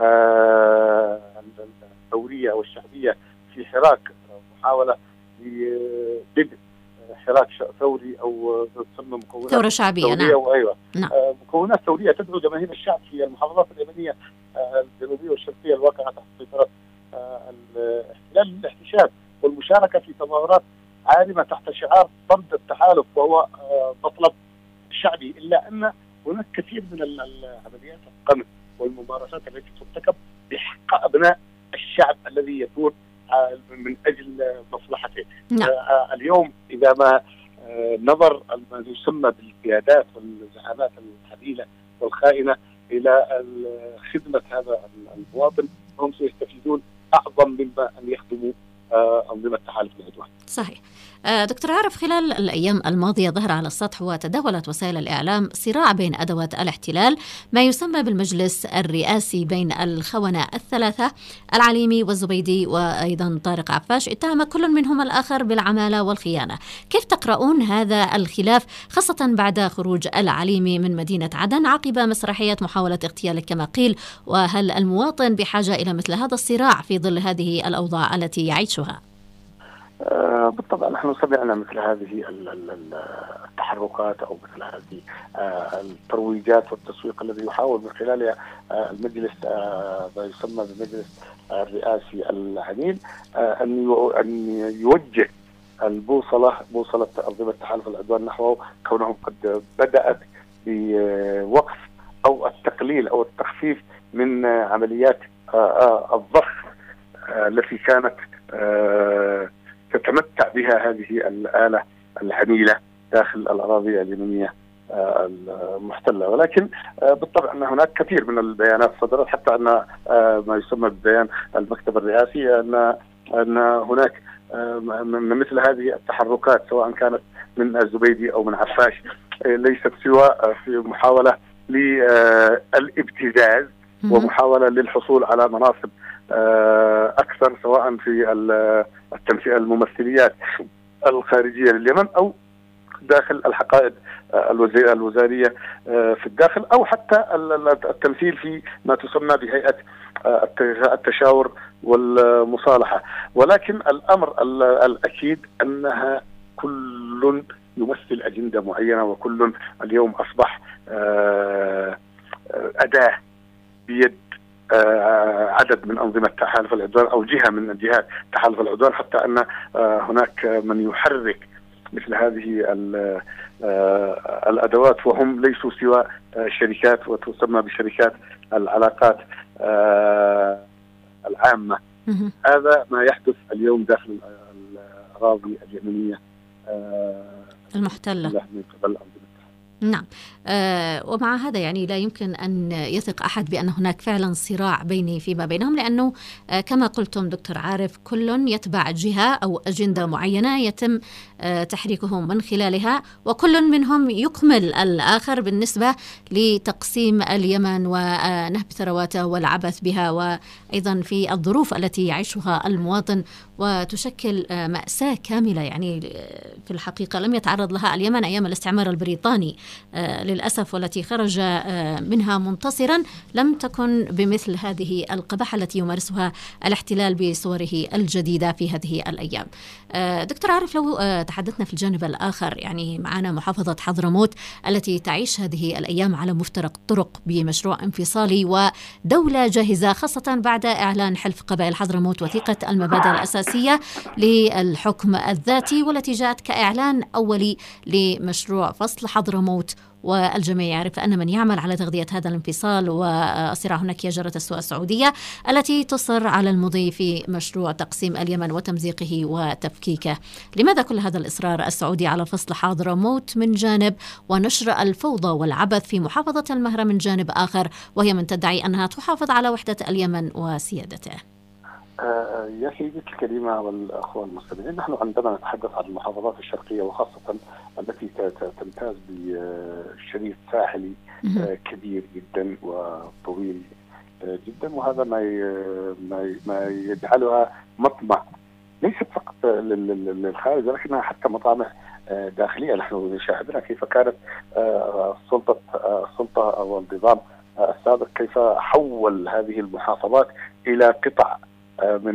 الثورية والشعبية في حراك، محاولة لبدء حراك ثوري أو تسمى مكونات ثورة شعبية. نعم. وأيوة. نعم. مكونات ثورية تدعو جماهير الشعب في المحافظات اليمنية الجنوبية والشرقية الواقعة تحت سيطرة الاحتلال للاحتشاد والمشاركة في تظاهرات عارمة تحت شعار ضد التحالف وهو مطلب شعبي، إلا أن هناك كثير من العمليات القمع والممارسات التي ترتكب بحق أبناء الشعب الذي يكون من أجل مصلحته. نعم. اليوم إذا ما نظر ما يسمى بالقيادات والزعامات الحبيلة والخائنة إلى خدمة هذا المواطن، هم سيستفيدون أعظم مما أن يخدموا أنظمة تحالف العدوان. صحيح. دكتور عارف، خلال الأيام الماضية ظهر على السطح وتداولت وسائل الإعلام صراع بين أدوات الاحتلال، ما يسمى بالمجلس الرئاسي بين الخونة الثلاثة العليمي والزبيدي وأيضا طارق عفاش، اتهم كل منهم الآخر بالعمالة والخيانة. كيف تقرؤون هذا الخلاف خاصة بعد خروج العليمي من مدينة عدن عقب مسرحية محاولة اغتياله كما قيل؟ وهل المواطن بحاجة إلى مثل هذا الصراع في ظل هذه الأوضاع التي يعيشها؟ بالطبع نحن سمعنا مثل هذه التحركات أو مثل هذه الترويجات والتسويق الذي يحاول من خلالها المجلس ما يسمى بالمجلس الرئاسي العنيد أن يوجه بوصلة أنظمة التحالف العدوان نحوه، كونهم قد بدأت بوقف أو التقليل أو التخفيف من عمليات الضخ التي كانت تتمتع بها هذه الآلة العميلة داخل الأراضي اليمنية المحتلة. ولكن بالطبع أن هناك كثير من البيانات صدرت، حتى أن ما يسمى ببيان المكتب الرئاسي أن هناك من مثل هذه التحركات سواء كانت من الزبيدي أو من عفاش ليست سوى في محاولة للابتزاز ومحاولة للحصول على مناصب أكثر سواء في الممثليات الخارجية لليمن أو داخل الحقائب الوزارية في الداخل، أو حتى التمثيل في ما تسمى بهيئة التشاور والمصالحة. ولكن الأمر الأكيد أنها كل يمثل أجندة معينة، وكل اليوم أصبح أداة بيد عدد من أنظمة تحالف العدوان أو جهة من جهات تحالف العدوان، حتى أن هناك من يحرك مثل هذه الأدوات وهم ليسوا سوى شركات وتسمى بشركات العلاقات العامة. هذا ما يحدث اليوم داخل الأراضي اليمنية المحتلة من قبل نعم. ومع هذا يعني لا يمكن أن يثق أحد بأن هناك فعلا صراع بيني فيما بينهم، لأنه كما قلتم دكتور عارف كل يتبع جهة أو أجندة معينة يتم تحريكهم من خلالها، وكل منهم يكمل الآخر بالنسبة لتقسيم اليمن ونهب ثرواته والعبث بها، وأيضا في الظروف التي يعيشها المواطن، وتشكل مأساة كاملة يعني في الحقيقة لم يتعرض لها اليمن أيام الاستعمار البريطاني للأسف، والتي خرج منها منتصرا لم تكن بمثل هذه القباحة التي يمارسها الاحتلال بصوره الجديدة في هذه الأيام. دكتور عارف، لو تحدثنا في الجانب الآخر، يعني معنا محافظة حضرموت التي تعيش هذه الأيام على مفترق طرق بمشروع انفصالي ودولة جاهزة، خاصة بعد إعلان حلف قبائل حضرموت وثيقة المبادئ الأساسية للحكم الذاتي، والتي جاءت كإعلان أولي لمشروع فصل حضرموت والجميع يعرف أن من يعمل على تغذية هذا الانفصال والصراع هناك هي جارة السوء السعودية التي تصر على المضي في مشروع تقسيم اليمن وتمزيقه وتفكيكه. لماذا كل هذا الإصرار السعودي على فصل حضرموت من جانب ونشر الفوضى والعبث في محافظة المهرة من جانب آخر، وهي من تدعي أنها تحافظ على وحدة اليمن وسيادته؟ يا سيدتي الكريمة والأخوة المستمعين، نحن عندما نتحدث عن المحافظات الشرقية وخاصة التي تمتاز بشريط ساحلي كبير جدا وطويل جدا، وهذا ما يجعلها مطمع ليست فقط للخارج ولكنها حتى مطامع داخلية. نحن شاهدنا كيف كانت السلطة أو النظام السابق كيف حول هذه المحافظات إلى قطع من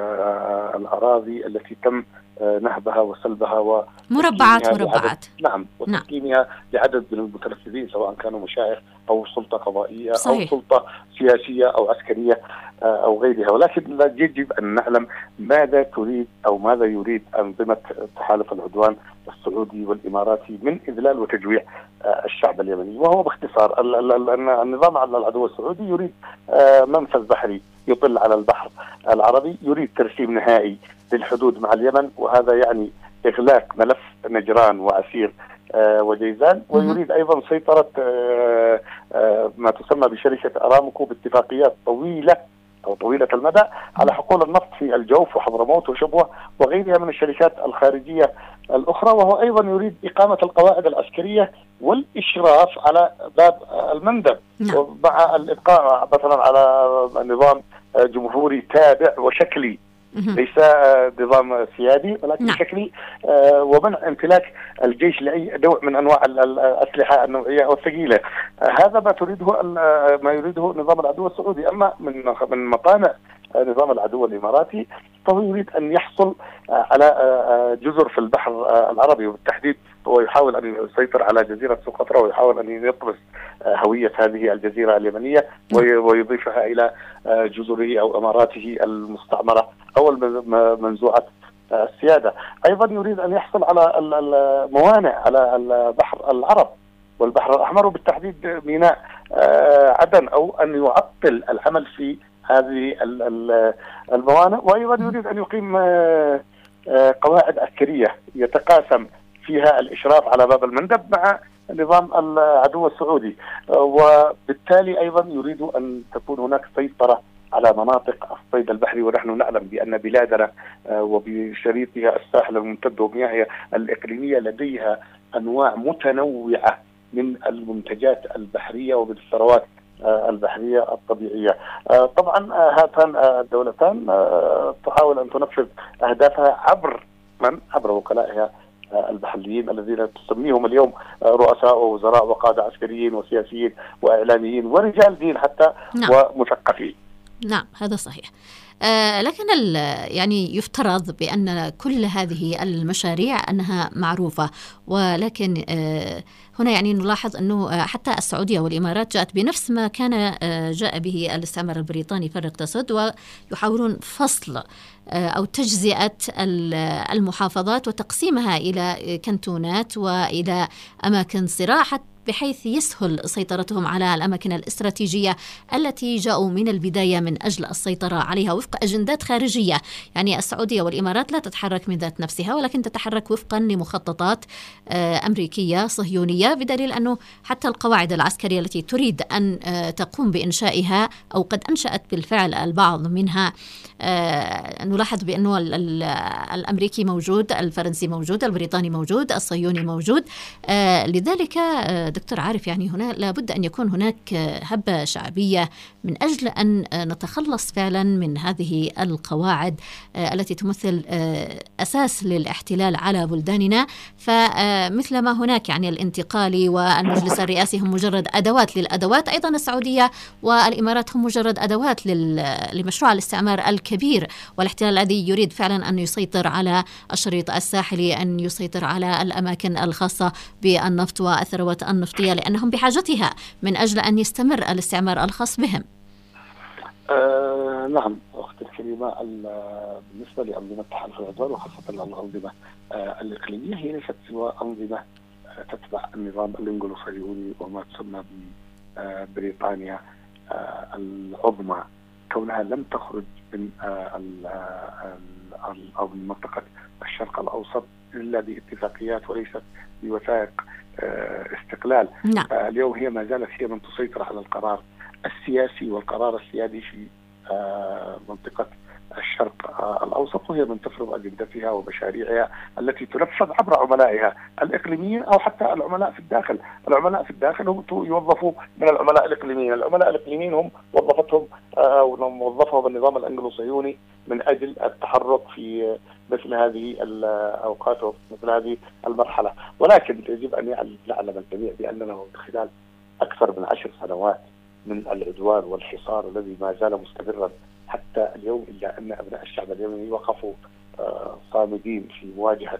الأراضي التي تم نهبها وسلبها مربعات. نعم، وتسليمها لعدد من المتنفذين سواء كانوا مشايخ أو سلطة قضائية صحيح. أو سلطة سياسية أو عسكرية أو غيرها. ولكن لا يجب أن نعلم ماذا تريد أو ماذا يريد أنظمة تحالف العدوان السعودي والإماراتي من إذلال وتجويع الشعب اليمني. وهو باختصار النظام على العدو السعودي يريد منفذ بحري يطل على البحر العربي، يريد ترسيم نهائي للحدود مع اليمن، وهذا يعني إغلاق ملف نجران وعسير وجيزان، ويريد أيضا سيطرة ما تسمى بشركة أرامكو باتفاقيات طويلة المدى على حقول النفط في الجوف وحضرموت وشبوة وغيرها من الشركات الخارجية الأخرى. وهو أيضا يريد إقامة القواعد العسكرية والإشراف على باب المندب، ومع الإبقاء مثلا على نظام جمهوري تابع وشكلي، ليس نظام سيادي ولكن شكلي، ومنع امتلاك الجيش لأي نوع من أنواع الأسلحة النوعية أو الثقيلة. هذا ما يريده نظام العدو السعودي. أما من مطامع نظام العدو الإماراتي فهو يريد أن يحصل على جزر في البحر العربي، وبالتحديد هو يحاول أن يسيطر على جزيرة سقطرى، ويحاول أن يطمس هوية هذه الجزيرة اليمنية ويضيفها إلى جزره أو أماراته المستعمرة أو المنزوعة السيادة. أيضا يريد أن يحصل على الموانئ على البحر العرب والبحر الأحمر، وبالتحديد ميناء عدن، أو أن يعطل العمل في هذه الموانئ. وأيضا يريد أن يقيم قواعد عسكرية يتقاسم فيها الإشراف على باب المندب مع نظام العدو السعودي، وبالتالي أيضا يريد أن تكون هناك سيطرة على مناطق الصيد البحري. ونحن نعلم بأن بلادنا وبشريطها الساحل الممتد ومياهها الإقليمية لديها أنواع متنوعة من المنتجات البحرية ومن الثروات البحرية الطبيعية. طبعا هاتان الدولتان تحاول أن تنفذ أهدافها عبر وكلائها المحليين الذين تسميهم اليوم رؤساء ووزراء وقادة عسكريين وسياسيين وإعلاميين ورجال دين حتى ومثقفين. نعم، هذا صحيح. لكن يعني يفترض بأن كل هذه المشاريع أنها معروفة، ولكن هنا يعني نلاحظ أنه حتى السعودية والإمارات جاءت بنفس ما كان جاء به الاستعمار البريطاني فرق تسد، ويحاولون فصل أو تجزئة المحافظات وتقسيمها إلى كنتونات وإلى أماكن صراع بحيث يسهل سيطرتهم على الأماكن الاستراتيجية التي جاءوا من البداية من أجل السيطرة عليها وفق أجندات خارجية. يعني السعودية والإمارات لا تتحرك من ذات نفسها، ولكن تتحرك وفقا لمخططات أمريكية صهيونية، بدليل أنه حتى القواعد العسكرية التي تريد أن تقوم بإنشائها أو قد أنشأت بالفعل البعض منها، نلاحظ بأنه الأمريكي موجود، الفرنسي موجود، البريطاني موجود، الصهيوني موجود. لذلك دكتور عارف يعني هنا لابد أن يكون هناك هبة شعبية من أجل أن نتخلص فعلا من هذه القواعد التي تمثل أساس للاحتلال على بلداننا. فمثلما هناك يعني الانتقالي والمجلس الرئاسي هم مجرد أدوات للأدوات، أيضا السعودية والإمارات هم مجرد أدوات لمشروع الاستعمار الكبير والاحتلال الذي يريد فعلا أن يسيطر على الشريط الساحلي، أن يسيطر على الأماكن الخاصة بالنفط والثروات النفطية، لأنهم بحاجتها من أجل أن يستمر الاستعمار الخاص بهم. نعم أختي الكريمة، بالنسبة لأنظمة تحالف العدوان وخاصة الأنظمة الإقليمية هي ليست سوى أنظمة تتبع النظام الانجلو-صهيوني وما تسمى ببريطانيا العظمى، كونها لم تخرج من أو من منطقة الشرق الأوسط إلا باتفاقيات وليست بوثائق استقلال. اليوم هي ما زالت هي من تسيطر على القرار السياسي والقرار السيادي في منطقة الشرق الأوسط، وهي من تفرض أجندتها ومشاريعها التي تنفذ عبر عملائها الإقليميين أو حتى العملاء في الداخل. العملاء في الداخل هم يوظفوا من العملاء الإقليميين. العملاء الإقليميين هم وظفتهم وظفهم النظام الأنجلو-صهيوني من أجل التحرك في مثل هذه الأوقات وفي مثل هذه المرحلة. ولكن يجب أن يعلم الجميع بأننا من خلال أكثر من 10 سنوات من العدوان والحصار الذي ما زال مستمرا حتى اليوم، إلا أن أبناء الشعب اليمني وقفوا صامدين في مواجهة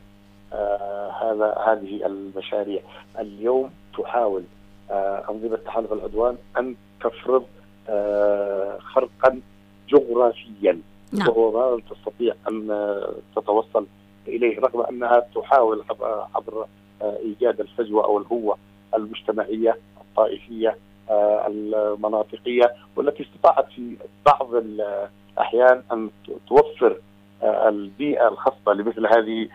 هذه المشاريع. اليوم تحاول أنظمة تحالف العدوان أن تفرض خرقا جغرافيا وهو ما تستطيع أن تتوصل إليه، رغم أنها تحاول عبر إيجاد الفجوة أو الهوة المجتمعية الطائفية المناطقية، والتي استطاعت في بعض الأحيان أن توفر البيئة الخاصة لمثل هذه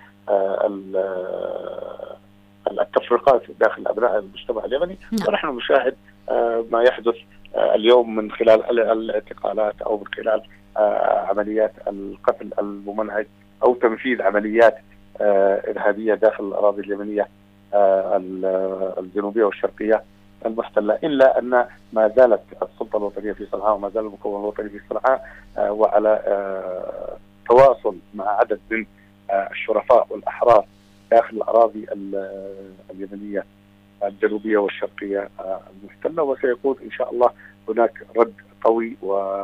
التفرقات داخل أبناء المجتمع اليمني. ونحن نشاهد ما يحدث اليوم من خلال الاعتقالات أو من خلال عمليات القتل الممنهج أو تنفيذ عمليات إرهابية داخل الأراضي اليمنية الجنوبية والشرقية المحتلة، إلا أن ما زالت السلطة الوطنية في صنعاء وما زال المكون الوطني في صنعاء وعلى تواصل مع عدد من الشرفاء والأحرار داخل الأراضي اليمنية الجنوبية والشرقية المحتلة. وسيكون إن شاء الله هناك رد قوي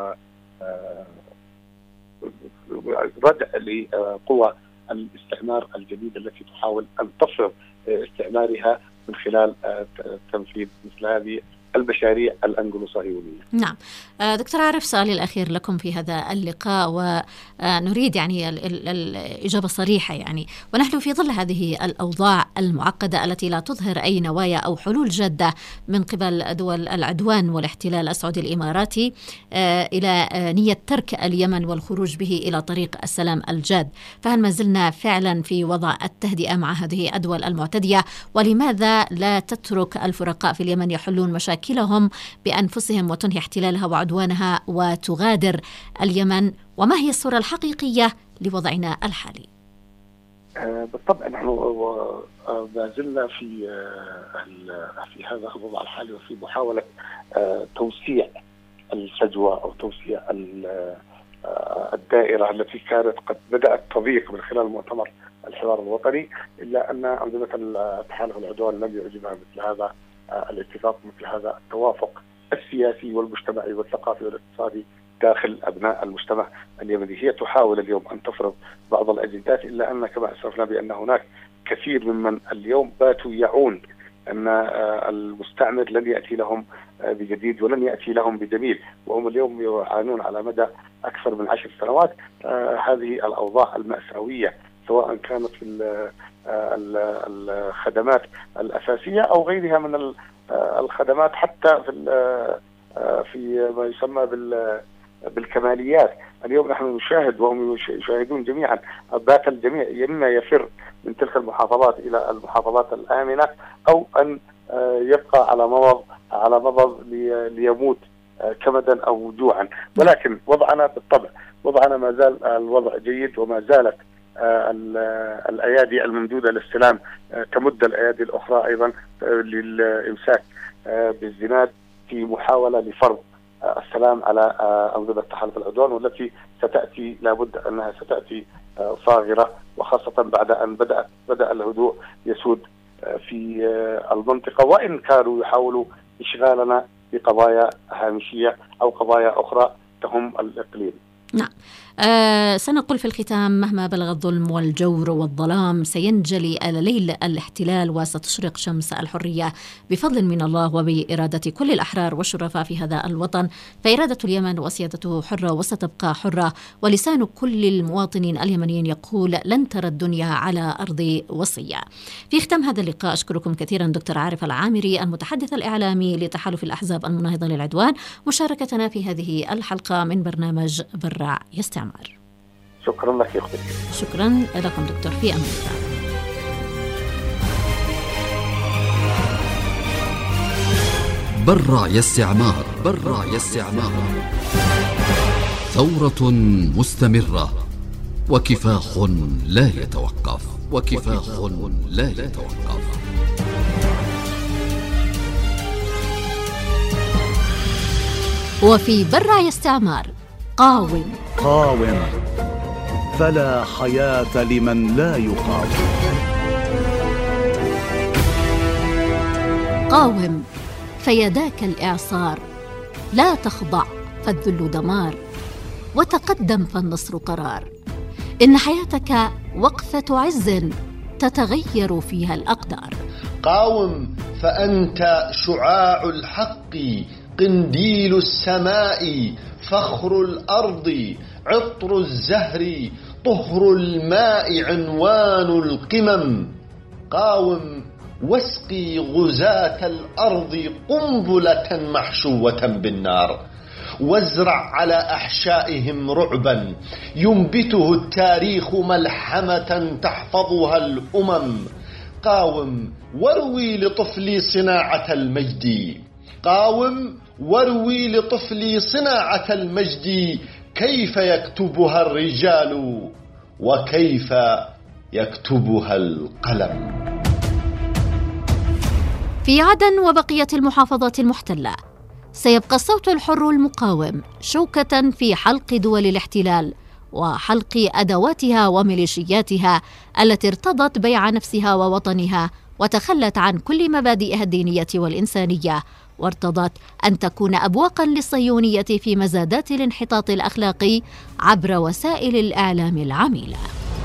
ردع لقوى الاستعمار الجديدة التي تحاول أن تفرض استعمارها من خلال تنفيذ مثل هذه المشاريع الأنجلو-صهيونية. نعم دكتور عارف، سؤالي الأخير لكم في هذا اللقاء، ونريد يعني الإجابة صريحة يعني، ونحن في ظل هذه الأوضاع المعقدة التي لا تظهر أي نوايا أو حلول جادة من قبل دول العدوان والاحتلال السعودي الإماراتي إلى نية ترك اليمن والخروج به إلى طريق السلام الجاد، فهل ما زلنا فعلا في وضع التهدئة مع هذه الدول المعتدية؟ ولماذا لا تترك الفرقاء في اليمن يحلون مشاكلهم بأنفسهم وتنهي احتلالها وعدوانها وتغادر اليمن؟ وما هي الصورة الحقيقية لوضعنا الحالي؟ بالطبع نحن ما زلنا في هذا الوضع الحالي وفي محاولة توسيع الفجوة أو توسيع الدائرة التي كانت قد بدأت تضيق من خلال مؤتمر الحوار الوطني، إلا أن أنظمة التحالف العدوان لم يعجبها مثل هذا الاتفاق، مثل هذا التوافق السياسي والمجتمعي والثقافي والاقتصادي داخل أبناء المجتمع اليمني. هي تحاول اليوم أن تفرض بعض الأجندات، إلا أن كما أسرفنا بأن هناك كثير ممن اليوم باتوا يعون أن المستعمر لن يأتي لهم بجديد ولن يأتي لهم بجميل، وهم اليوم يعانون على مدى أكثر من 10 سنوات هذه الأوضاع المأساوية، سواء كانت في الخدمات الأساسية أو غيرها من الخدمات، حتى في ما يسمى بالكماليات. اليوم نحن نشاهد وهم يشاهدون جميعا بات الجميع إما يفر من تلك المحافظات إلى المحافظات الآمنة أو أن يبقى على مضض ليموت كمدا أو جوعا. ولكن وضعنا بالطبع وضعنا ما زال الوضع جيد، وما زالت الأيادي الممدودة للسلام تمد الأيادي الأخرى أيضا للإمساك بالزناد في محاولة لفرض السلام على أنظمة تحالف العدوان، والتي ستأتي لابد أنها ستأتي صاغرة، وخاصة بعد أن بدأ الهدوء يسود في المنطقة، وإن كانوا يحاولوا إشغالنا بقضايا هامشية أو قضايا أخرى تهم الإقليم. نعم سنقول في الختام: مهما بلغ الظلم والجور والظلام سينجلي ليل الاحتلال وستشرق شمس الحرية بفضل من الله وبإرادة كل الأحرار والشرفاء في هذا الوطن. فإرادة اليمن وسيادته حرة وستبقى حرة، ولسان كل المواطنين اليمنيين يقول: لن ترى الدنيا على أرض وصية. في ختام هذا اللقاء أشكركم كثيرا دكتور عارف العامري، المتحدث الإعلامي لتحالف الأحزاب المناهضة للعدوان، مشاركتنا في هذه الحلقة من برنامج برع يستعمر. شكرا لك يا أختي. شكرا لكم دكتور، في أمان الله. برع يستعمار. برع يستعمار. ثورة مستمرة وكفاح لا يتوقف. وكفاح لا يتوقف. وفي برع يستعمار: قاوم قاوم، فلا حياة لمن لا يقاوم. قاوم فيداك الإعصار، لا تخضع فالذل دمار، وتقدم فالنصر قرار. إن حياتك وقفة عز تتغير فيها الأقدار. قاوم فأنت شعاع الحق، قنديل السماء، فخر الأرض، عطر الزهر، طهر الماء، عنوان القمم. قاوم واسقي غزاة الأرض قنبلة محشوة بالنار، وازرع على أحشائهم رعبا ينبته التاريخ ملحمة تحفظها الأمم. قاوم واروي لطفلي صناعة المجد، قاوم واروي لطفلي صناعة المجد، كيف يكتبها الرجال وكيف يكتبها القلم. في عدن وبقية المحافظات المحتلة سيبقى الصوت الحر المقاوم شوكة في حلق دول الاحتلال وحلق أدواتها وميليشياتها التي ارتضت بيع نفسها ووطنها، وتخلت عن كل مبادئها الدينية والإنسانية، وارتضت أن تكون أبواقا للصهيونية في مزادات الانحطاط الأخلاقي عبر وسائل الإعلام العميلة.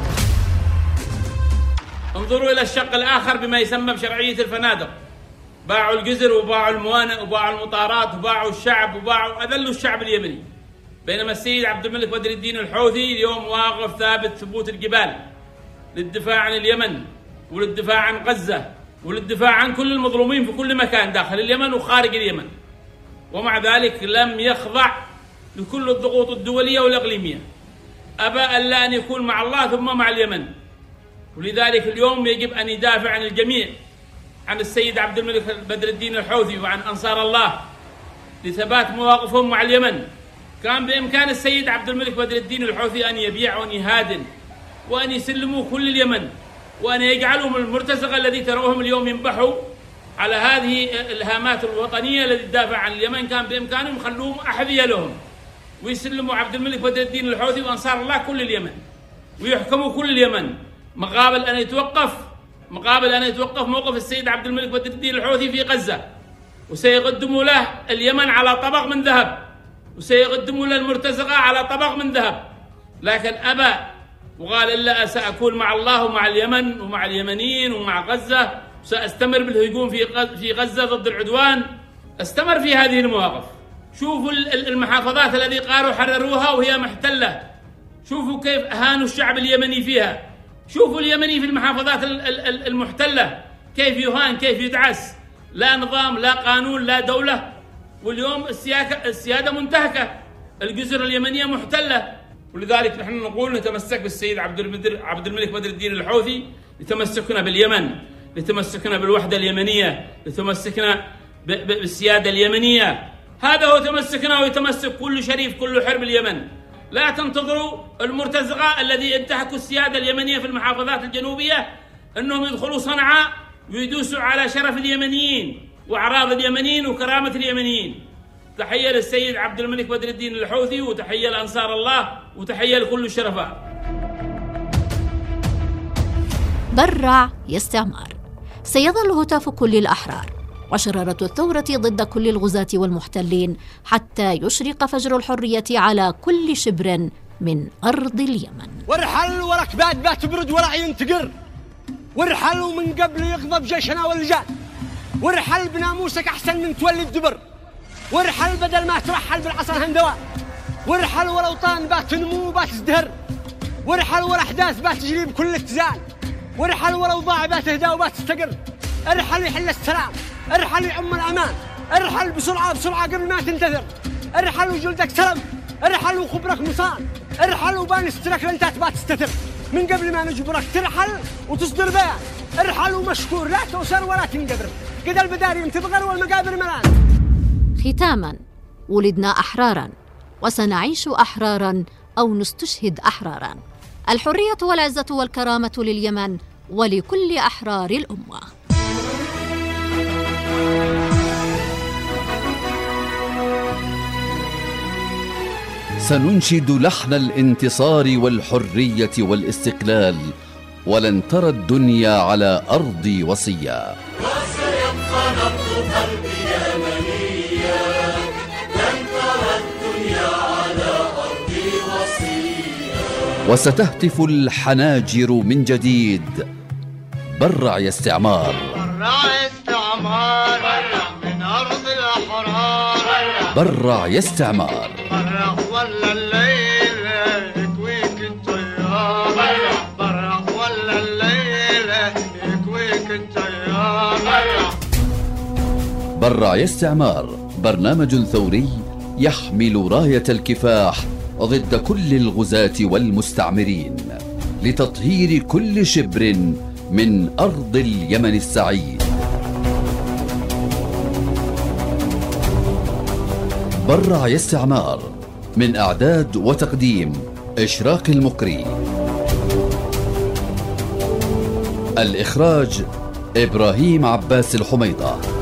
انظروا إلى الشق الآخر بما يسمى بشرعية الفنادق. باعوا الجزر وباعوا الموانئ وباعوا المطارات وباعوا الشعب وباعوا أذلوا الشعب اليمني، بينما السيد عبد الملك بدر الدين الحوثي اليوم واقف ثابت ثبوت الجبال للدفاع عن اليمن وللدفاع عن غزة وللدفاع عن كل المظلومين في كل مكان داخل اليمن وخارج اليمن، ومع ذلك لم يخضع لكل الضغوط الدولية والإقليمية، أبى ألا أن يكون مع الله ثم مع اليمن. ولذلك اليوم يجب أن يدافع عن الجميع، عن السيد عبد الملك بدر الدين الحوثي وعن أنصار الله لثبات مواقفهم مع اليمن. كان بإمكان السيد عبد الملك بدر الدين الحوثي أن يبيع وأن يهادن وأن يسلموا كل اليمن وأن يجعلهم المرتزقة الذي تروهم اليوم ينبحوا على هذه الهامات الوطنية التي تدافع عن اليمن. كان بإمكانهم يخلوهم أحذية لهم ويسلموا عبد الملك بدر الدين الحوثي وأنصار الله كل اليمن ويحكموا كل اليمن، مقابل أن يتوقف موقف السيد عبد الملك بدر الدين الحوثي في غزة، وسيقدموا له اليمن على طبق من ذهب، وسيقدموا له المرتزقة على طبق من ذهب، لكن أبى وقال: إلا سأكون مع الله ومع اليمن ومع اليمنيين ومع غزة، سأستمر بالهجوم في غزة ضد العدوان. استمر في هذه المواقف. شوفوا المحافظات التي قالوا حرروها وهي محتلة، شوفوا كيف أهانوا الشعب اليمني فيها، شوفوا اليمني في المحافظات المحتلة كيف يهان، كيف يدعس، لا نظام لا قانون لا دولة. واليوم السيادة منتهكة، الجزر اليمنية محتلة. ولذلك نحن نقول نتمسك بالسيد عبد الملك بدر الدين الحوثي لتمسكنا باليمن، لتمسكنا بالوحدة اليمنية، لتمسكنا بالسيادة اليمنية. هذا هو تمسكنا ويتمسك كل شريف كل حرب اليمن. لا تنتظروا المرتزقة الذي انتهكوا السيادة اليمنية في المحافظات الجنوبية أنهم يدخلوا صنعاء ويدوسوا على شرف اليمنيين وأعراض اليمنيين وكرامة اليمنيين. تحية للسيد عبد الملك بدر الدين الحوثي، وتحية لأنصار الله، وتحية لكل الشرفاء. برع يستعمار سيظل هتاف كل الأحرار وشرارة الثورة ضد كل الغزاة والمحتلين حتى يشرق فجر الحرية على كل شبر من أرض اليمن. وارحل ولك بات تبرد ولا عين تقر، وارحل ومن قبل يغضب جيشنا والرجال، وارحل بناموسك أحسن من تولي الدبر، وارحل بدل ما ترحل بالعصا الهندواء، وارحل والأوطان بات تنمو وبات تزدهر، وارحل والأحداث بات تجري بكل اتزان، وارحل والأوضاع بات تهدى وبات تستقر، ارحل يحل السلام، ارحل يعم الأمان، ارحل بسرعة قبل ما تنتثر، ارحل وجلدك سلم، ارحل وخبرك مصان، ارحل وبانسترك لن بات تستتر من قبل ما نجبرك ترحل وتصدر بيان، ارحل ومشكور لا توصل ولا تنقدر، قد البداري تبغر والمقابر ملان. ختاما، ولدنا أحرارا وسنعيش أحرارا أو نستشهد أحرارا. الحرية والعزة والكرامة لليمن ولكل أحرار الأمة. سننشد لحن الانتصار والحرية والاستقلال، ولن ترى الدنيا على أرضي وصيا. وسيبقى نبض قلبي يمنيا، لن ترى الدنيا على أرضي وصيا. وستهتف الحناجر من جديد: برع يا استعمار، برع يا استعمار، برع من أرض الأحرار، برع يا استعمار، برع ولا الليل يكويك التيار، برع ولا الليل يكويك التيار. برع يا استعمار برنامج ثوري يحمل راية الكفاح ضد كل الغزاة والمستعمرين لتطهير كل شبر من أرض اليمن السعيد. برع يا استعمار، من إعداد وتقديم إشراق المقري، الإخراج إبراهيم عباس الحميضة.